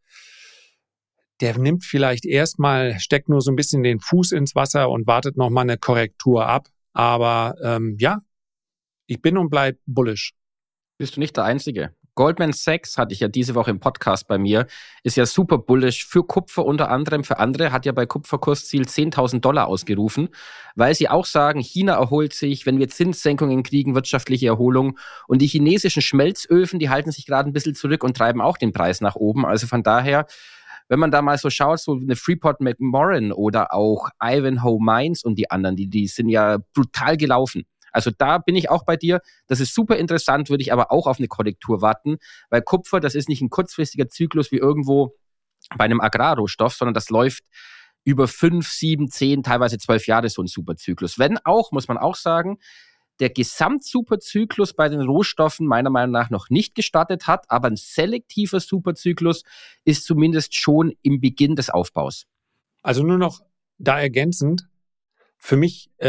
der nimmt vielleicht erstmal, steckt nur so ein bisschen den Fuß ins Wasser und wartet nochmal eine Korrektur ab. Aber ähm, ja, ich bin und bleib bullish. Bist du nicht der Einzige. Goldman Sachs, hatte ich ja diese Woche im Podcast bei mir, ist ja super bullish für Kupfer unter anderem. Für andere hat ja bei Kupferkursziel zehntausend Dollar ausgerufen, weil sie auch sagen, China erholt sich, wenn wir Zinssenkungen kriegen, wirtschaftliche Erholung. Und die chinesischen Schmelzöfen, die halten sich gerade ein bisschen zurück und treiben auch den Preis nach oben. Also von daher, wenn man da mal so schaut, so eine Freeport-McMoRan oder auch Ivanhoe Mines und die anderen, die, die sind ja brutal gelaufen. Also da bin ich auch bei dir. Das ist super interessant, würde ich aber auch auf eine Korrektur warten, weil Kupfer, das ist nicht ein kurzfristiger Zyklus wie irgendwo bei einem Agrarrohstoff, sondern das läuft über fünf, sieben, zehn, teilweise zwölf Jahre so ein Superzyklus. Wenn auch, muss man auch sagen, der Gesamtsuperzyklus bei den Rohstoffen meiner Meinung nach noch nicht gestartet hat, aber ein selektiver Superzyklus ist zumindest schon im Beginn des Aufbaus. Also nur noch da ergänzend, für mich äh,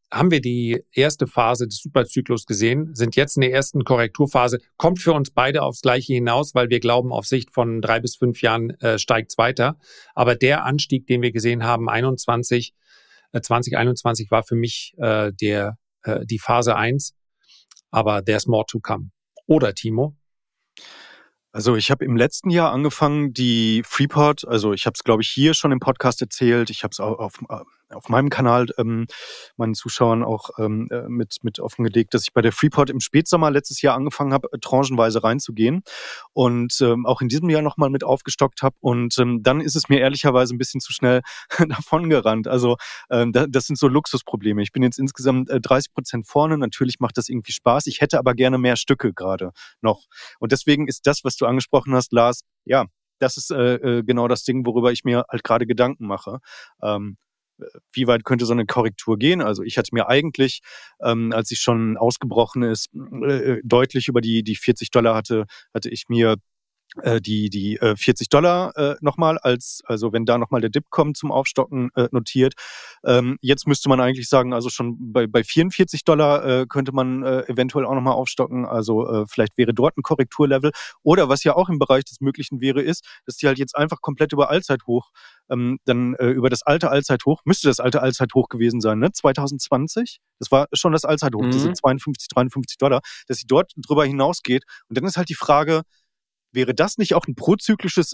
haben wir die erste Phase des Superzyklus gesehen, sind jetzt in der ersten Korrekturphase, kommt für uns beide aufs Gleiche hinaus, weil wir glauben, auf Sicht von drei bis fünf Jahren äh, steigt es weiter. Aber der Anstieg, den wir gesehen haben, einundzwanzig, äh, zwanzig einundzwanzig, war für mich äh, der äh, die Phase eins. Aber there's more to come. Oder, Timo? Also ich habe im letzten Jahr angefangen, die Freeport, also ich habe es, glaube ich, hier schon im Podcast erzählt, ich habe es auch auf, auf meinem Kanal ähm, meinen Zuschauern auch ähm, mit, mit offengelegt, dass ich bei der Freeport im Spätsommer letztes Jahr angefangen habe, tranchenweise reinzugehen und ähm, auch in diesem Jahr nochmal mit aufgestockt habe und ähm, dann ist es mir ehrlicherweise ein bisschen zu schnell davongerannt. Also ähm, das sind so Luxusprobleme. Ich bin jetzt insgesamt äh, dreißig Prozent vorne, natürlich macht das irgendwie Spaß. Ich hätte aber gerne mehr Stücke gerade noch und deswegen ist das, was du angesprochen hast, Lars, ja, das ist äh, genau das Ding, worüber ich mir halt gerade Gedanken mache. Ähm, wie weit könnte so eine Korrektur gehen? Also ich hatte mir eigentlich, ähm, als ich schon ausgebrochen ist, äh, deutlich über die, die vierzig Dollar hatte, hatte ich mir äh, die, die äh, vierzig Dollar äh, nochmal als, also wenn da nochmal der Dip kommt zum Aufstocken äh, notiert. Ähm, jetzt müsste man eigentlich sagen, also schon bei, bei vierundvierzig Dollar äh, könnte man äh, eventuell auch nochmal aufstocken. Also äh, vielleicht wäre dort ein Korrekturlevel. Oder was ja auch im Bereich des Möglichen wäre, ist, dass die halt jetzt einfach komplett über Allzeithoch, ähm, dann äh, über das alte Allzeithoch, müsste das alte Allzeithoch gewesen sein, ne? zwanzig zwanzig, das war schon das Allzeithoch, mhm. diese zweiundfünfzig, dreiundfünfzig Dollar, dass sie dort drüber hinausgeht. Und dann ist halt die Frage, wäre das nicht auch ein prozyklisches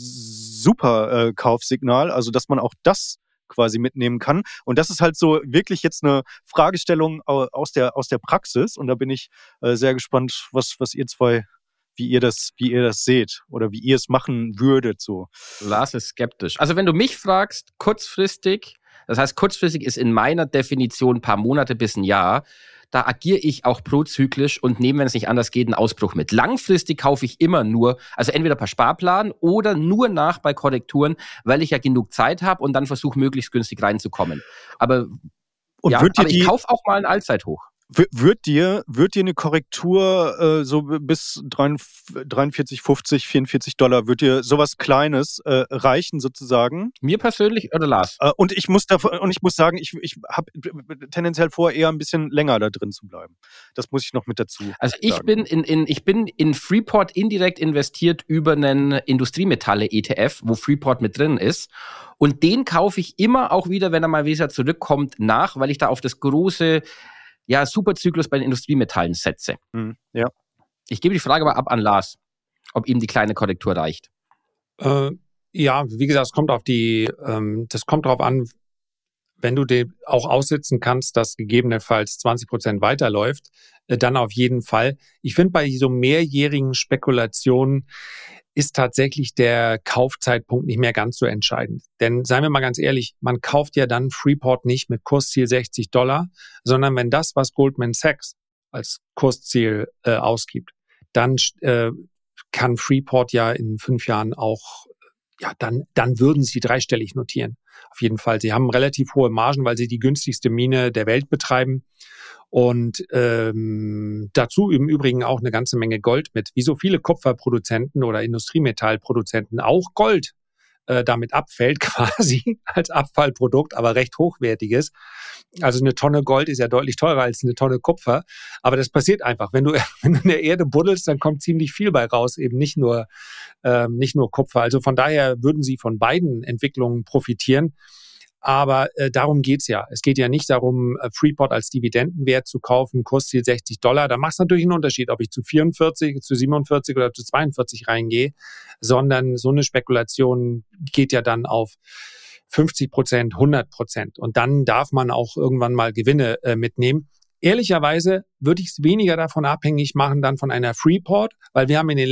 Super-Kaufsignal, äh, also dass man auch das quasi mitnehmen kann? Und das ist halt so wirklich jetzt eine Fragestellung aus der, aus der Praxis und da bin ich äh, sehr gespannt, was, was ihr zwei, wie ihr das, wie ihr das seht oder wie ihr es machen würdet. So. Lars ist skeptisch. Also wenn du mich fragst, kurzfristig, das heißt kurzfristig ist in meiner Definition ein paar Monate bis ein Jahr, da agiere ich auch prozyklisch und nehme, wenn es nicht anders geht, einen Ausbruch mit. Langfristig kaufe ich immer nur, also entweder per Sparplan oder nur nach bei Korrekturen, weil ich ja genug Zeit habe und dann versuche, möglichst günstig reinzukommen. Aber, und ja, aber ich kaufe auch mal ein Allzeithoch. Wird dir, wird dir eine Korrektur äh, so bis dreiundvierzig, fünfzig, vierundvierzig Dollar, wird dir sowas Kleines äh, reichen sozusagen? Mir persönlich oder Lars? Äh, und ich muss da, und ich muss sagen, ich, ich habe tendenziell vor, eher ein bisschen länger da drin zu bleiben. Das muss ich noch mit dazu Also ich sagen. bin in, in, ich bin in Freeport indirekt investiert über einen Industriemetalle-E T F, wo Freeport mit drin ist. Und den kaufe ich immer auch wieder, wenn er mal wieder zurückkommt, nach, weil ich da auf das große ja, Superzyklus bei den Industriemetallen setze. Mhm, ja. Ich gebe die Frage aber ab an Lars, ob ihm die kleine Korrektur reicht. Äh, ja, wie gesagt, es kommt auf die, ähm, das kommt darauf an, wenn du den auch aussitzen kannst, dass gegebenenfalls zwanzig Prozent weiterläuft, äh, dann auf jeden Fall. Ich finde, bei so mehrjährigen Spekulationen ist tatsächlich der Kaufzeitpunkt nicht mehr ganz so entscheidend. Denn seien wir mal ganz ehrlich, man kauft ja dann Freeport nicht mit Kursziel sechzig Dollar, sondern wenn das, was Goldman Sachs als Kursziel äh, ausgibt, dann äh, kann Freeport ja in fünf Jahren auch, ja, dann, dann würden sie dreistellig notieren. Auf jeden Fall. Sie haben relativ hohe Margen, weil sie die günstigste Mine der Welt betreiben. Und ähm, dazu im Übrigen auch eine ganze Menge Gold mit. Wie so viele Kupferproduzenten oder Industriemetallproduzenten auch Gold äh, damit abfällt quasi als Abfallprodukt, aber recht hochwertiges. Also eine Tonne Gold ist ja deutlich teurer als eine Tonne Kupfer. Aber das passiert einfach. Wenn du, wenn du in der Erde buddelst, dann kommt ziemlich viel bei raus, eben nicht nur, ähm, nicht nur Kupfer. Also von daher würden sie von beiden Entwicklungen profitieren. Aber äh, darum geht's ja. Es geht ja nicht darum, äh, Freeport als Dividendenwert zu kaufen, Kursziel sechzig Dollar. Da macht es natürlich einen Unterschied, ob ich zu vierundvierzig, zu siebenundvierzig oder zu zweiundvierzig reingehe, sondern so eine Spekulation geht ja dann auf fünfzig Prozent, hundert Prozent. Und dann darf man auch irgendwann mal Gewinne äh, mitnehmen. Ehrlicherweise würde ich es weniger davon abhängig machen, dann von einer Freeport, weil wir haben in den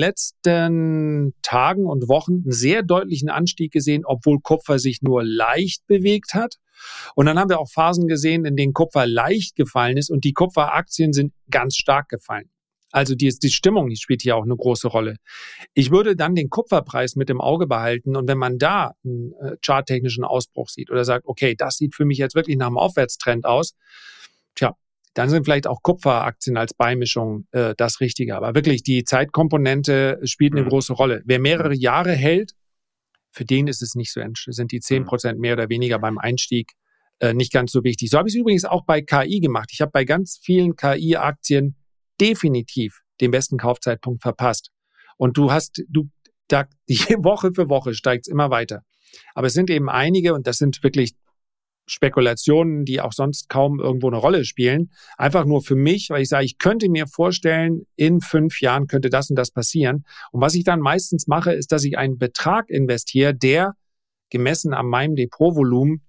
letzten Tagen und Wochen einen sehr deutlichen Anstieg gesehen, obwohl Kupfer sich nur leicht bewegt hat. Und dann haben wir auch Phasen gesehen, in denen Kupfer leicht gefallen ist und die Kupferaktien sind ganz stark gefallen. Also die, die Stimmung, die spielt hier auch eine große Rolle. Ich würde dann den Kupferpreis mit im Auge behalten und wenn man da einen äh, charttechnischen Ausbruch sieht oder sagt, okay, das sieht für mich jetzt wirklich nach einem Aufwärtstrend aus, tja, dann sind vielleicht auch Kupferaktien als Beimischung äh, das Richtige. Aber wirklich, die Zeitkomponente spielt eine mhm. große Rolle. Wer mehrere Jahre hält, für den ist es nicht so, sind die zehn Prozent mehr oder weniger beim Einstieg äh, nicht ganz so wichtig. So habe ich es übrigens auch bei K I gemacht. Ich habe bei ganz vielen K I-Aktien definitiv den besten Kaufzeitpunkt verpasst. Und du hast, du, da, Woche für Woche steigt es immer weiter. Aber es sind eben einige, und das sind wirklich Spekulationen, die auch sonst kaum irgendwo eine Rolle spielen. Einfach nur für mich, weil ich sage, ich könnte mir vorstellen, in fünf Jahren könnte das und das passieren. Und was ich dann meistens mache, ist, dass ich einen Betrag investiere, der gemessen an meinem Depotvolumen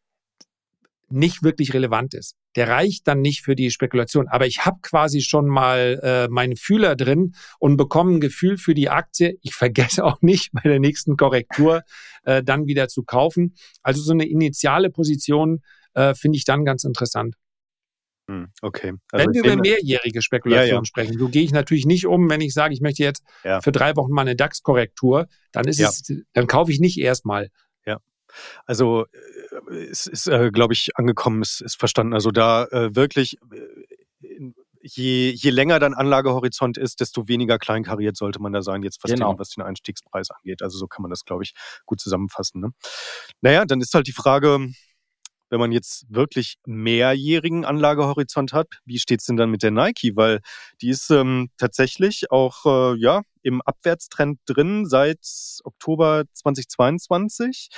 nicht wirklich relevant ist. Der reicht dann nicht für die Spekulation. Aber ich habe quasi schon mal äh, meine Fühler drin und bekomme ein Gefühl für die Aktie. Ich vergesse auch nicht, bei der nächsten Korrektur äh, dann wieder zu kaufen. Also so eine initiale Position äh, finde ich dann ganz interessant. Hm, okay. Also wenn wir über mehrjährige Spekulationen ja, ja. sprechen, so gehe ich natürlich nicht um, wenn ich sage, ich möchte jetzt ja. für drei Wochen mal eine DAX-Korrektur, dann ist ja. es, dann kaufe ich nicht erstmal. Ja. Also es ist, äh, glaube ich, angekommen, es ist verstanden. Also da äh, wirklich, äh, je, je länger dein Anlagehorizont ist, desto weniger kleinkariert sollte man da sein, jetzt was, genau. den, was den Einstiegspreis angeht. Also so kann man das, glaube ich, gut zusammenfassen. Ne? Naja, dann ist halt die Frage, wenn man jetzt wirklich mehrjährigen Anlagehorizont hat, wie steht es denn dann mit der Nike? Weil die ist ähm, tatsächlich auch äh, ja, im Abwärtstrend drin seit Oktober zweitausendzweiundzwanzig.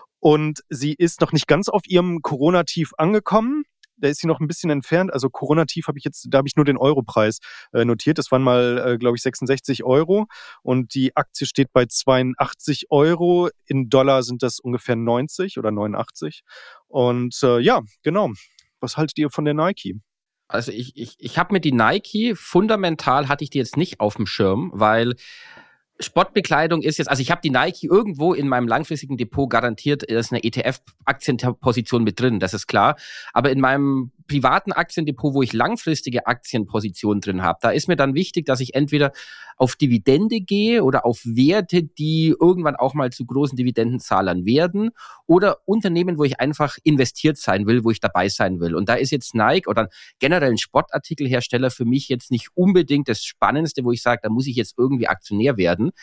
Und sie ist noch nicht ganz auf ihrem Corona-Tief angekommen. Da ist sie noch ein bisschen entfernt. Also Corona-Tief habe ich jetzt, da habe ich nur den Europreis äh, notiert. Das waren mal, äh, glaube ich, sechsundsechzig Euro. Und die Aktie steht bei zweiundachtzig Euro. In Dollar sind das ungefähr neunzig oder neunundachtzig. Und äh, ja, genau. Was haltet ihr von der Nike? Also ich, ich, ich habe mir die Nike, fundamental hatte ich die jetzt nicht auf dem Schirm, weil Sportbekleidung ist jetzt, also ich habe die Nike irgendwo in meinem langfristigen Depot garantiert, da ist eine E T F-Aktienposition mit drin, das ist klar. Aber in meinem privaten Aktiendepot, wo ich langfristige Aktienpositionen drin habe, da ist mir dann wichtig, dass ich entweder auf Dividende gehe oder auf Werte, die irgendwann auch mal zu großen Dividendenzahlern werden, oder Unternehmen, wo ich einfach investiert sein will, wo ich dabei sein will. Und da ist jetzt Nike oder generell ein Sportartikelhersteller für mich jetzt nicht unbedingt das Spannendste, wo ich sage, da muss ich jetzt irgendwie Aktionär werden.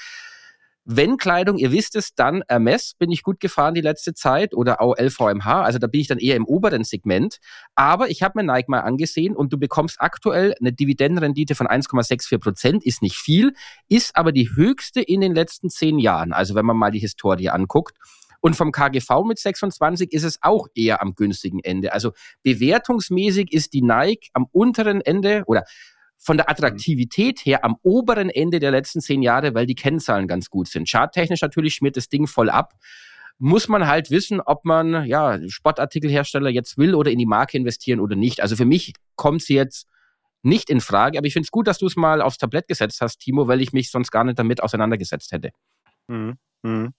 Wenn Kleidung, ihr wisst es, dann Hermes bin ich gut gefahren die letzte Zeit oder auch L V M H, also da bin ich dann eher im oberen Segment. Aber ich habe mir Nike mal angesehen und du bekommst aktuell eine Dividendenrendite von eins Komma vierundsechzig Prozent, ist nicht viel, ist aber die höchste in den letzten zehn Jahren, also wenn man mal die Historie anguckt. Und vom K G V mit sechsundzwanzig ist es auch eher am günstigen Ende. Also bewertungsmäßig ist die Nike am unteren Ende oder von der Attraktivität her am oberen Ende der letzten zehn Jahre, weil die Kennzahlen ganz gut sind. Charttechnisch natürlich schmiert das Ding voll ab. Muss man halt wissen, ob man ja Sportartikelhersteller jetzt will oder in die Marke investieren oder nicht. Also für mich kommt sie jetzt nicht in Frage, aber ich finde es gut, dass du es mal aufs Tablett gesetzt hast, Timo, weil ich mich sonst gar nicht damit auseinandergesetzt hätte. Mhm. Mhm.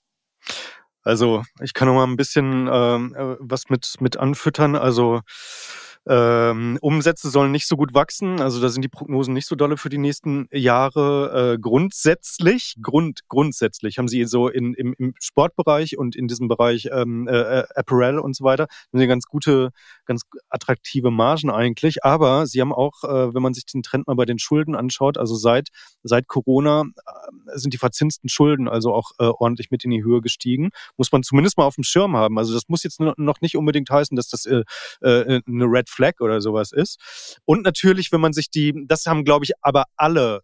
Also ich kann noch mal ein bisschen ähm, was mit, mit anfüttern. Also Ähm, Umsätze sollen nicht so gut wachsen, also da sind die Prognosen nicht so dolle für die nächsten Jahre. Äh, grundsätzlich, Grund, grundsätzlich haben sie so in, im, im Sportbereich und in diesem Bereich ähm, äh, Apparel und so weiter, haben sie ganz gute, ganz attraktive Margen eigentlich, aber sie haben auch, äh, wenn man sich den Trend mal bei den Schulden anschaut, also seit, seit Corona äh, sind die verzinsten Schulden also auch äh, ordentlich mit in die Höhe gestiegen. Muss man zumindest mal auf dem Schirm haben. Also das muss jetzt noch nicht unbedingt heißen, dass das äh, äh, eine Red Flag oder sowas ist. Und natürlich, wenn man sich die, das haben, glaube ich, aber alle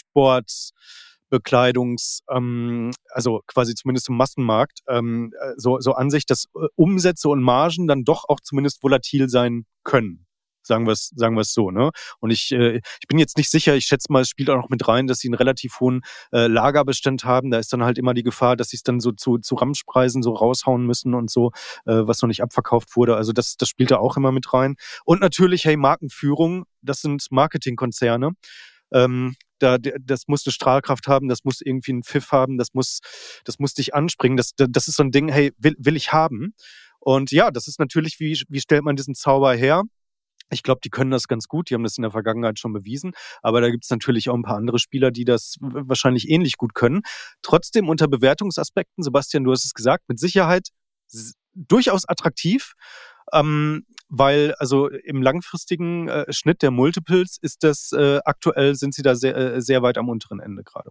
Sportbekleidungs, ähm, also quasi zumindest im Massenmarkt, ähm, so, so Ansicht, dass äh, Umsätze und Margen dann doch auch zumindest volatil sein können. Sagen wir es, sagen wir es so, ne? Und ich, äh, ich bin jetzt nicht sicher, ich schätze mal, es spielt auch noch mit rein, dass sie einen relativ hohen äh, Lagerbestand haben. Da ist dann halt immer die Gefahr, dass sie es dann so zu, zu Ramschpreisen so raushauen müssen und so, äh, was noch nicht abverkauft wurde. Also das, das spielt da auch immer mit rein. Und natürlich, hey, Markenführung, das sind Marketingkonzerne. Ähm, da, das muss eine Strahlkraft haben, das muss irgendwie einen Pfiff haben, das muss, das muss dich anspringen. Das, das ist so ein Ding, hey, will, will ich haben. Und ja, das ist natürlich, wie, wie stellt man diesen Zauber her? Ich glaube, die können das ganz gut. Die haben das in der Vergangenheit schon bewiesen. Aber da gibt es natürlich auch ein paar andere Spieler, die das wahrscheinlich ähnlich gut können. Trotzdem unter Bewertungsaspekten, Sebastian, du hast es gesagt, mit Sicherheit s- durchaus attraktiv. Ähm, weil also im langfristigen äh, Schnitt der Multiples ist das äh, aktuell, sind sie da sehr, äh, sehr weit am unteren Ende gerade.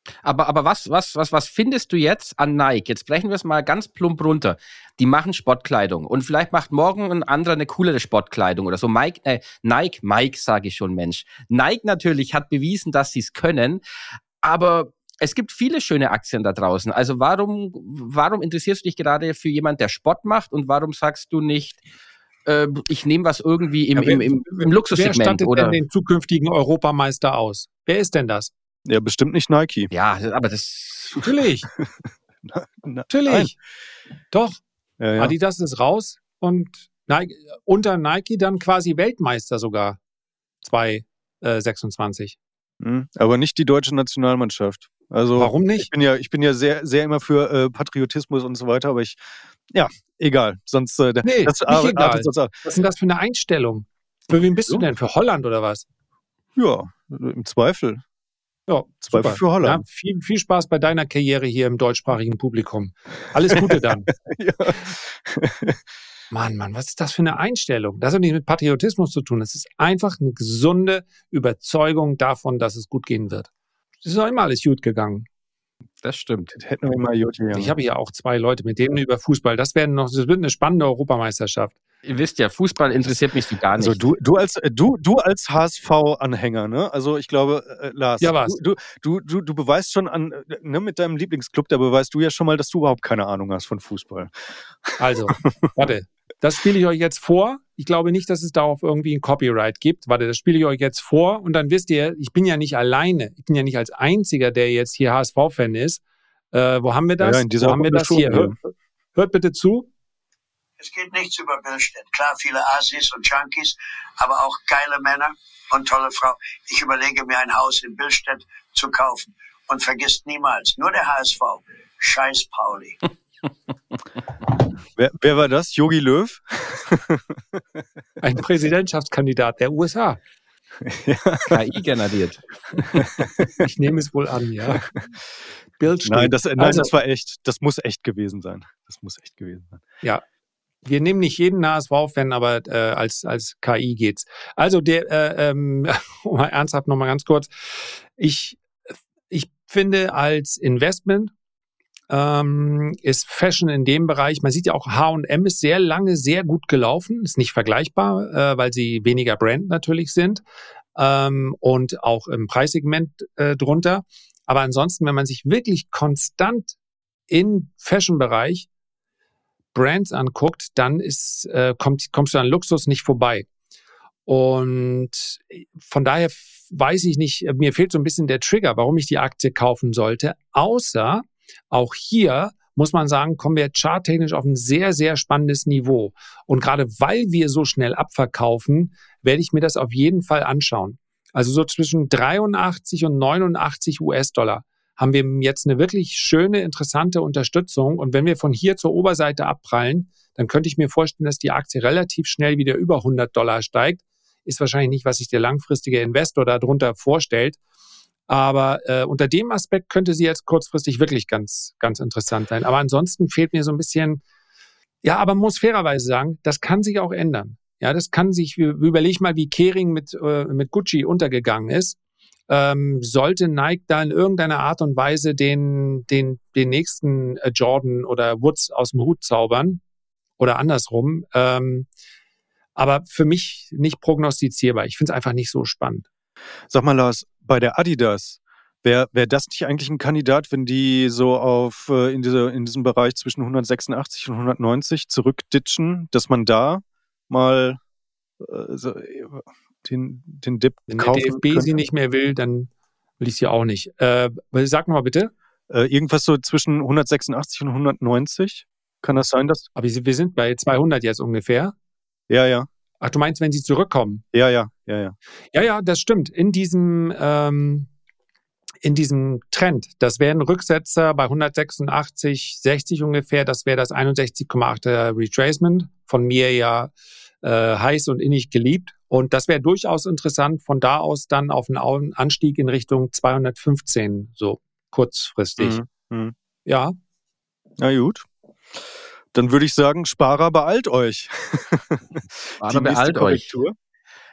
Aber, aber was, was, was, was findest du jetzt an Nike? Jetzt brechen wir es mal ganz plump runter. Die machen Sportkleidung und vielleicht macht morgen ein anderer eine coolere Sportkleidung oder so. Mike, äh, Nike, Mike sage ich schon, Mensch. Nike natürlich hat bewiesen, dass sie es können, aber es gibt viele schöne Aktien da draußen. Also warum, warum interessierst du dich gerade für jemanden, der Sport macht und warum sagst du nicht, äh, ich nehme was irgendwie im, Ja, wer, im, im, im Luxussegment? Wer stattet oder? denn den zukünftigen Europameister aus? Wer ist denn das? Ja, bestimmt nicht Nike. Ja, aber das... Natürlich. Na, na, Natürlich. nein. Doch. Ja, ja. Adidas ist raus und Nike, unter Nike dann quasi Weltmeister sogar. zwanzig sechsundzwanzig. Hm, aber nicht die deutsche Nationalmannschaft. Also, warum nicht? Ich bin ja, ich bin ja sehr, sehr immer für äh, Patriotismus und so weiter, aber ich, ja, egal. Sonst, äh, nee, das nicht ar- egal. artet sonst ab. Was ist denn das für eine Einstellung? Für wen bist So? du denn? Für Holland oder was? Ja, im Zweifel. Ja, Zweifel super. für Holland. Ja, viel, viel Spaß bei deiner Karriere hier im deutschsprachigen Publikum. Alles Gute dann. Ja. Mann, Mann, was ist das für eine Einstellung? Das hat nicht mit Patriotismus zu tun. Es ist einfach eine gesunde Überzeugung davon, dass es gut gehen wird. Es ist auch immer alles gut gegangen. Das stimmt. Das hätten wir mal gut gegangen. Ich habe ja auch zwei Leute, mit denen über Fußball. Das werden noch, das wird eine spannende Europameisterschaft. Ihr wisst ja, Fußball interessiert mich so gar nicht. Also du, du als äh, du, du als H S V-Anhänger, ne? Also ich glaube, äh, Lars, Ja, was? du, du, du, du beweist schon an, äh, ne, mit deinem Lieblingsclub, da beweist du ja schon mal, dass du überhaupt keine Ahnung hast von Fußball. Also, warte, das spiele ich euch jetzt vor. Ich glaube nicht, dass es darauf irgendwie ein Copyright gibt. Warte, das spiele ich euch jetzt vor und dann wisst ihr, ich bin ja nicht alleine. Ich bin ja nicht als Einziger, der jetzt hier H S V-Fan ist. Äh, wo haben wir das? Ja, in dieser wo haben wir Runde das schon, hier? ja. Hört, hört bitte zu. Es geht nichts über Billstedt. Klar, viele Asis und Junkies, aber auch geile Männer und tolle Frau. Ich überlege mir ein Haus in Billstedt zu kaufen. Und vergisst niemals, nur der H S V. Scheiß Pauli. Wer, wer war das? Jogi Löw? Ein Präsidentschaftskandidat der U S A. K I generiert. Ich nehme es wohl an, ja. Billstedt. Nein, das, nein also, das war echt. Das muss echt gewesen sein. Das muss echt gewesen sein. Ja. Wir nehmen nicht jeden H S V-Fan, aber äh, als, als K I geht's. Also, der, äh, ähm, mal ernsthaft nochmal ganz kurz. Ich, ich finde, als Investment ähm, ist Fashion in dem Bereich, man sieht ja auch, H und M ist sehr lange sehr gut gelaufen, ist nicht vergleichbar, äh, weil sie weniger Brand natürlich sind ähm, und auch im Preissegment äh, drunter. Aber ansonsten, wenn man sich wirklich konstant im Fashion-Bereich Brands anguckt, dann ist, äh, kommt, kommst du an Luxus nicht vorbei. Und von daher weiß ich nicht, mir fehlt so ein bisschen der Trigger, warum ich die Aktie kaufen sollte. Außer, auch hier muss man sagen, kommen wir charttechnisch auf ein sehr, sehr spannendes Niveau. Und gerade weil wir so schnell abverkaufen, werde ich mir das auf jeden Fall anschauen. Also so zwischen dreiundachtzig und neunundachtzig US-Dollar haben wir jetzt eine wirklich schöne, interessante Unterstützung. Und wenn wir von hier zur Oberseite abprallen, dann könnte ich mir vorstellen, dass die Aktie relativ schnell wieder über hundert Dollar steigt. Ist wahrscheinlich nicht, was sich der langfristige Investor darunter vorstellt. Aber äh, unter dem Aspekt könnte sie jetzt kurzfristig wirklich ganz, ganz interessant sein. Aber ansonsten fehlt mir so ein bisschen, ja, aber man muss fairerweise sagen, das kann sich auch ändern. Ja, das kann sich, überleg mal, wie Kering mit, äh, mit Gucci untergegangen ist. Ähm, sollte Nike da in irgendeiner Art und Weise den, den, den nächsten äh, Jordan oder Woods aus dem Hut zaubern oder andersrum. Ähm, aber für mich nicht prognostizierbar. Ich finde es einfach nicht so spannend. Sag mal, Lars, bei der Adidas, wäre wär das nicht eigentlich ein Kandidat, wenn die so auf äh, in, diese, in diesem Bereich zwischen hundertsechsundachtzig und hundertneunzig zurückditschen, dass man da mal äh, so, den, den Dip Wenn der kaufen D F B könnte? sie nicht mehr will, dann will ich sie auch nicht. Äh, sag mal bitte. Äh, irgendwas so zwischen hundertsechsundachtzig und hundertneunzig? Kann das sein, dass... Aber wir sind bei zweihundert jetzt ungefähr. Ja, ja. Ach, du meinst, wenn sie zurückkommen? Ja, ja, ja, ja. Ja, ja, das stimmt. In diesem, ähm, in diesem Trend, das wären Rücksetzer bei hundertsechsundachtzig, sechzig ungefähr. Das wäre das einundsechzig Komma achter Retracement. Von mir ja äh, heiß und innig geliebt. Und das wäre durchaus interessant, von da aus dann auf einen Anstieg in Richtung zweihundertfünfzehn, so kurzfristig. Mhm. Mhm. Ja. Na gut. Dann würde ich sagen, Sparer, beeilt euch. Sparer, beeilt euch.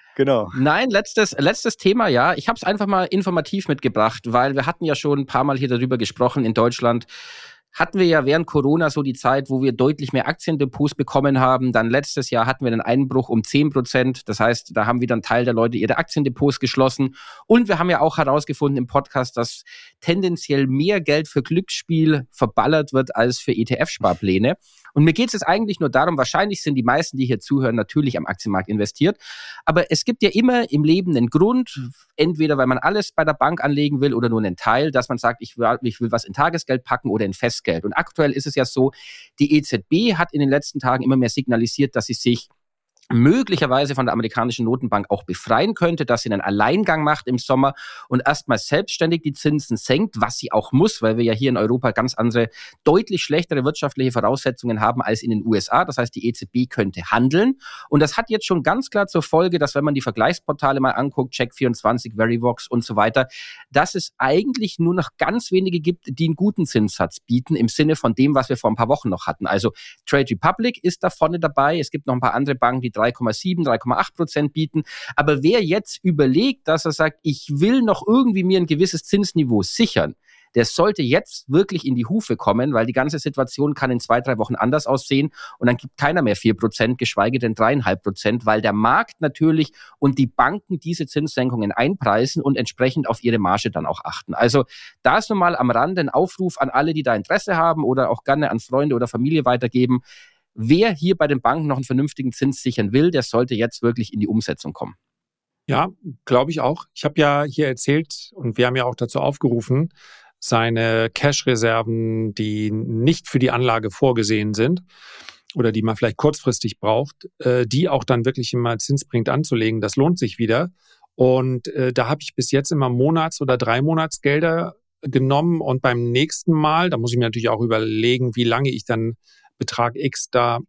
Genau. Nein, letztes, letztes Thema, ja. Ich habe es einfach mal informativ mitgebracht, weil wir hatten ja schon ein paar Mal hier darüber gesprochen. In Deutschland hatten wir ja während Corona so die Zeit, wo wir deutlich mehr Aktiendepots bekommen haben. Dann letztes Jahr hatten wir einen Einbruch um zehn Prozent. Das heißt, da haben wieder ein Teil der Leute ihre Aktiendepots geschlossen. Und wir haben ja auch herausgefunden im Podcast, dass tendenziell mehr Geld für Glücksspiel verballert wird als für E T F-Sparpläne. Und mir geht es jetzt eigentlich nur darum, wahrscheinlich sind die meisten, die hier zuhören, natürlich am Aktienmarkt investiert. Aber es gibt ja immer im Leben einen Grund, entweder weil man alles bei der Bank anlegen will oder nur einen Teil, dass man sagt, ich will, ich will was in Tagesgeld packen oder in Festgeld. Und aktuell ist es ja so, die E Z B hat in den letzten Tagen immer mehr signalisiert, dass sie sich möglicherweise von der amerikanischen Notenbank auch befreien könnte, dass sie einen Alleingang macht im Sommer und erstmal selbstständig die Zinsen senkt, was sie auch muss, weil wir ja hier in Europa ganz andere, deutlich schlechtere wirtschaftliche Voraussetzungen haben als in den U S A. Das heißt, die E Z B könnte handeln. Und das hat jetzt schon ganz klar zur Folge, dass wenn man die Vergleichsportale mal anguckt, Check vierundzwanzig, Verivox und so weiter, dass es eigentlich nur noch ganz wenige gibt, die einen guten Zinssatz bieten, im Sinne von dem, was wir vor ein paar Wochen noch hatten. Also Trade Republic ist da vorne dabei. Es gibt noch ein paar andere Banken, die drei Komma sieben, drei Komma acht Prozent bieten. Aber wer jetzt überlegt, dass er sagt, ich will noch irgendwie mir ein gewisses Zinsniveau sichern, der sollte jetzt wirklich in die Hufe kommen, weil die ganze Situation kann in zwei, drei Wochen anders aussehen und dann gibt keiner mehr vier Prozent, geschweige denn drei Komma fünf Prozent, weil der Markt natürlich und die Banken diese Zinssenkungen einpreisen und entsprechend auf ihre Marge dann auch achten. Also da ist nun mal am Rande ein Aufruf an alle, die da Interesse haben oder auch gerne an Freunde oder Familie weitergeben. Wer hier bei den Banken noch einen vernünftigen Zins sichern will, der sollte jetzt wirklich in die Umsetzung kommen. Ja, glaube ich auch. Ich habe ja hier erzählt und wir haben ja auch dazu aufgerufen, seine Cash-Reserven, die nicht für die Anlage vorgesehen sind oder die man vielleicht kurzfristig braucht, äh, die auch dann wirklich immer zinsbringend anzulegen. Das lohnt sich wieder. Und äh, da habe ich bis jetzt immer Monats- oder Drei-Monatsgelder genommen und beim nächsten Mal, da muss ich mir natürlich auch überlegen, wie lange ich dann Betrag X da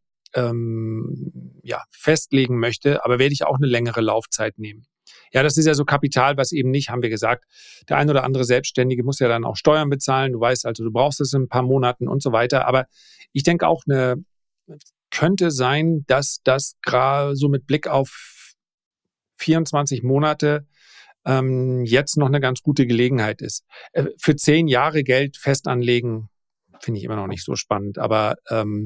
ähm, ja, festlegen möchte, aber werde ich auch eine längere Laufzeit nehmen. Ja, das ist ja so Kapital, was eben nicht, haben wir gesagt, der ein oder andere Selbstständige muss ja dann auch Steuern bezahlen. Du weißt also, du brauchst es in ein paar Monaten und so weiter. Aber ich denke auch, eine könnte sein, dass das gerade so mit Blick auf vierundzwanzig Monate ähm, jetzt noch eine ganz gute Gelegenheit ist. Äh, für zehn Jahre Geld fest anlegen, finde ich immer noch nicht so spannend. Aber ähm,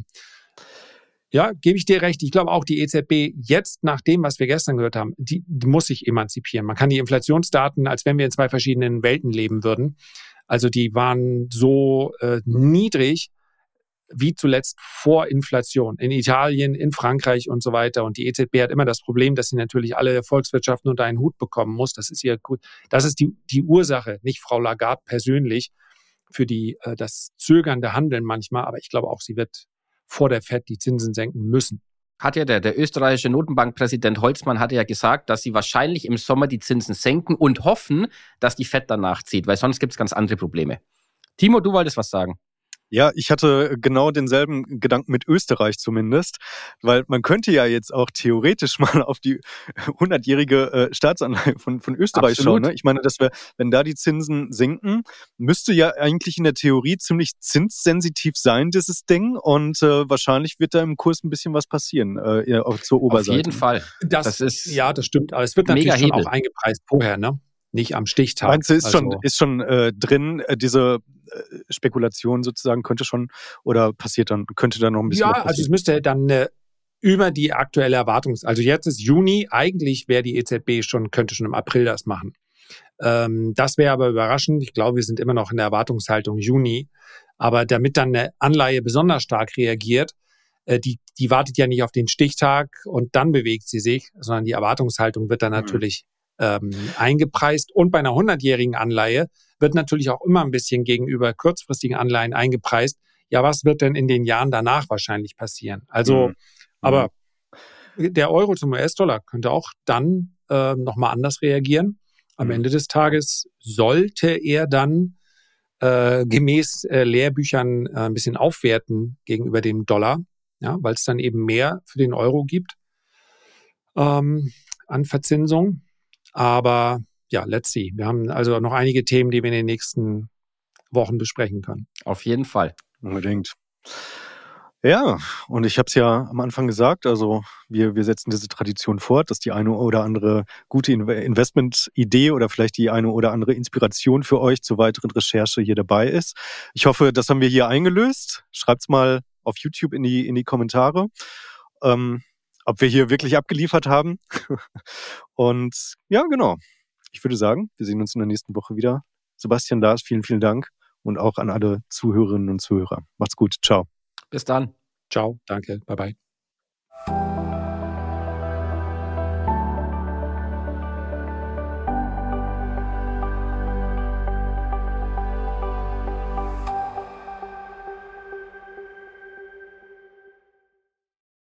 ja, gebe ich dir recht. Ich glaube auch, die E Z B jetzt, nach dem, was wir gestern gehört haben, die, die muss sich emanzipieren. Man kann die Inflationsdaten, als wenn wir in zwei verschiedenen Welten leben würden. Also die waren so äh, niedrig wie zuletzt vor Inflation. In Italien, in Frankreich und so weiter. Und die E Z B hat immer das Problem, dass sie natürlich alle Volkswirtschaften unter einen Hut bekommen muss. Das ist ihr gut. Das ist die, die Ursache, nicht Frau Lagarde persönlich, für die äh, das zögernde Handeln manchmal. Aber ich glaube auch, sie wird vor der Fed die Zinsen senken müssen. Hat ja der, der österreichische Notenbankpräsident Holzmann hatte ja gesagt, dass sie wahrscheinlich im Sommer die Zinsen senken und hoffen, dass die Fed danach zieht, weil sonst gibt es ganz andere Probleme. Timo, du wolltest was sagen. Ja, ich hatte genau denselben Gedanken mit Österreich zumindest, weil man könnte ja jetzt auch theoretisch mal auf die hundertjährige äh, Staatsanleihe von, von Österreich Absolut. schauen. Ne? Ich meine, dass wir, wenn da die Zinsen sinken, müsste ja eigentlich in der Theorie ziemlich zinssensitiv sein, dieses Ding. Und äh, wahrscheinlich wird da im Kurs ein bisschen was passieren, äh, auch zur Oberseite. Auf jeden Fall. Das, Das ist ja, das stimmt. Aber es wird natürlich mega schon Hebel. auch eingepreist vorher, ne? Nicht am Stichtag. Meinst du, ist also, schon, ist schon äh, drin, äh, diese äh, Spekulation sozusagen könnte schon, oder passiert dann, könnte da noch ein bisschen ja, was also es passieren? müsste dann äh, über die aktuelle Erwartungs-, also jetzt ist Juni, eigentlich wäre die E Z B schon, könnte schon im April das machen. Ähm, das wäre aber überraschend. Ich glaube, wir sind immer noch in der Erwartungshaltung Juni. Aber damit dann eine Anleihe besonders stark reagiert, äh, die, die wartet ja nicht auf den Stichtag und dann bewegt sie sich, sondern die Erwartungshaltung wird dann Mhm. natürlich ähm, eingepreist. Und bei einer hundertjährigen Anleihe wird natürlich auch immer ein bisschen gegenüber kurzfristigen Anleihen eingepreist. Ja, was wird denn in den Jahren danach wahrscheinlich passieren? Also, Mhm. aber der Euro zum U S-Dollar könnte auch dann äh, nochmal anders reagieren. Am Mhm. Ende des Tages sollte er dann äh, gemäß äh, Lehrbüchern äh, ein bisschen aufwerten gegenüber dem Dollar, ja, weil es dann eben mehr für den Euro gibt ähm, an Verzinsung. Aber ja, let's see. Wir haben also noch einige Themen, die wir in den nächsten Wochen besprechen können. Auf jeden Fall. Unbedingt. Ja, und ich habe es ja am Anfang gesagt, also wir, wir setzen diese Tradition fort, dass die eine oder andere gute Investmentidee oder vielleicht die eine oder andere Inspiration für euch zur weiteren Recherche hier dabei ist. Ich hoffe, das haben wir hier eingelöst. Schreibt's mal auf YouTube in die, in die Kommentare, ähm, ob wir hier wirklich abgeliefert haben. Und ja, genau. Ich würde sagen, wir sehen uns in der nächsten Woche wieder. Sebastian, Lars, vielen, vielen Dank und auch an alle Zuhörerinnen und Zuhörer. Macht's gut. Ciao. Bis dann. Ciao, danke, bye bye.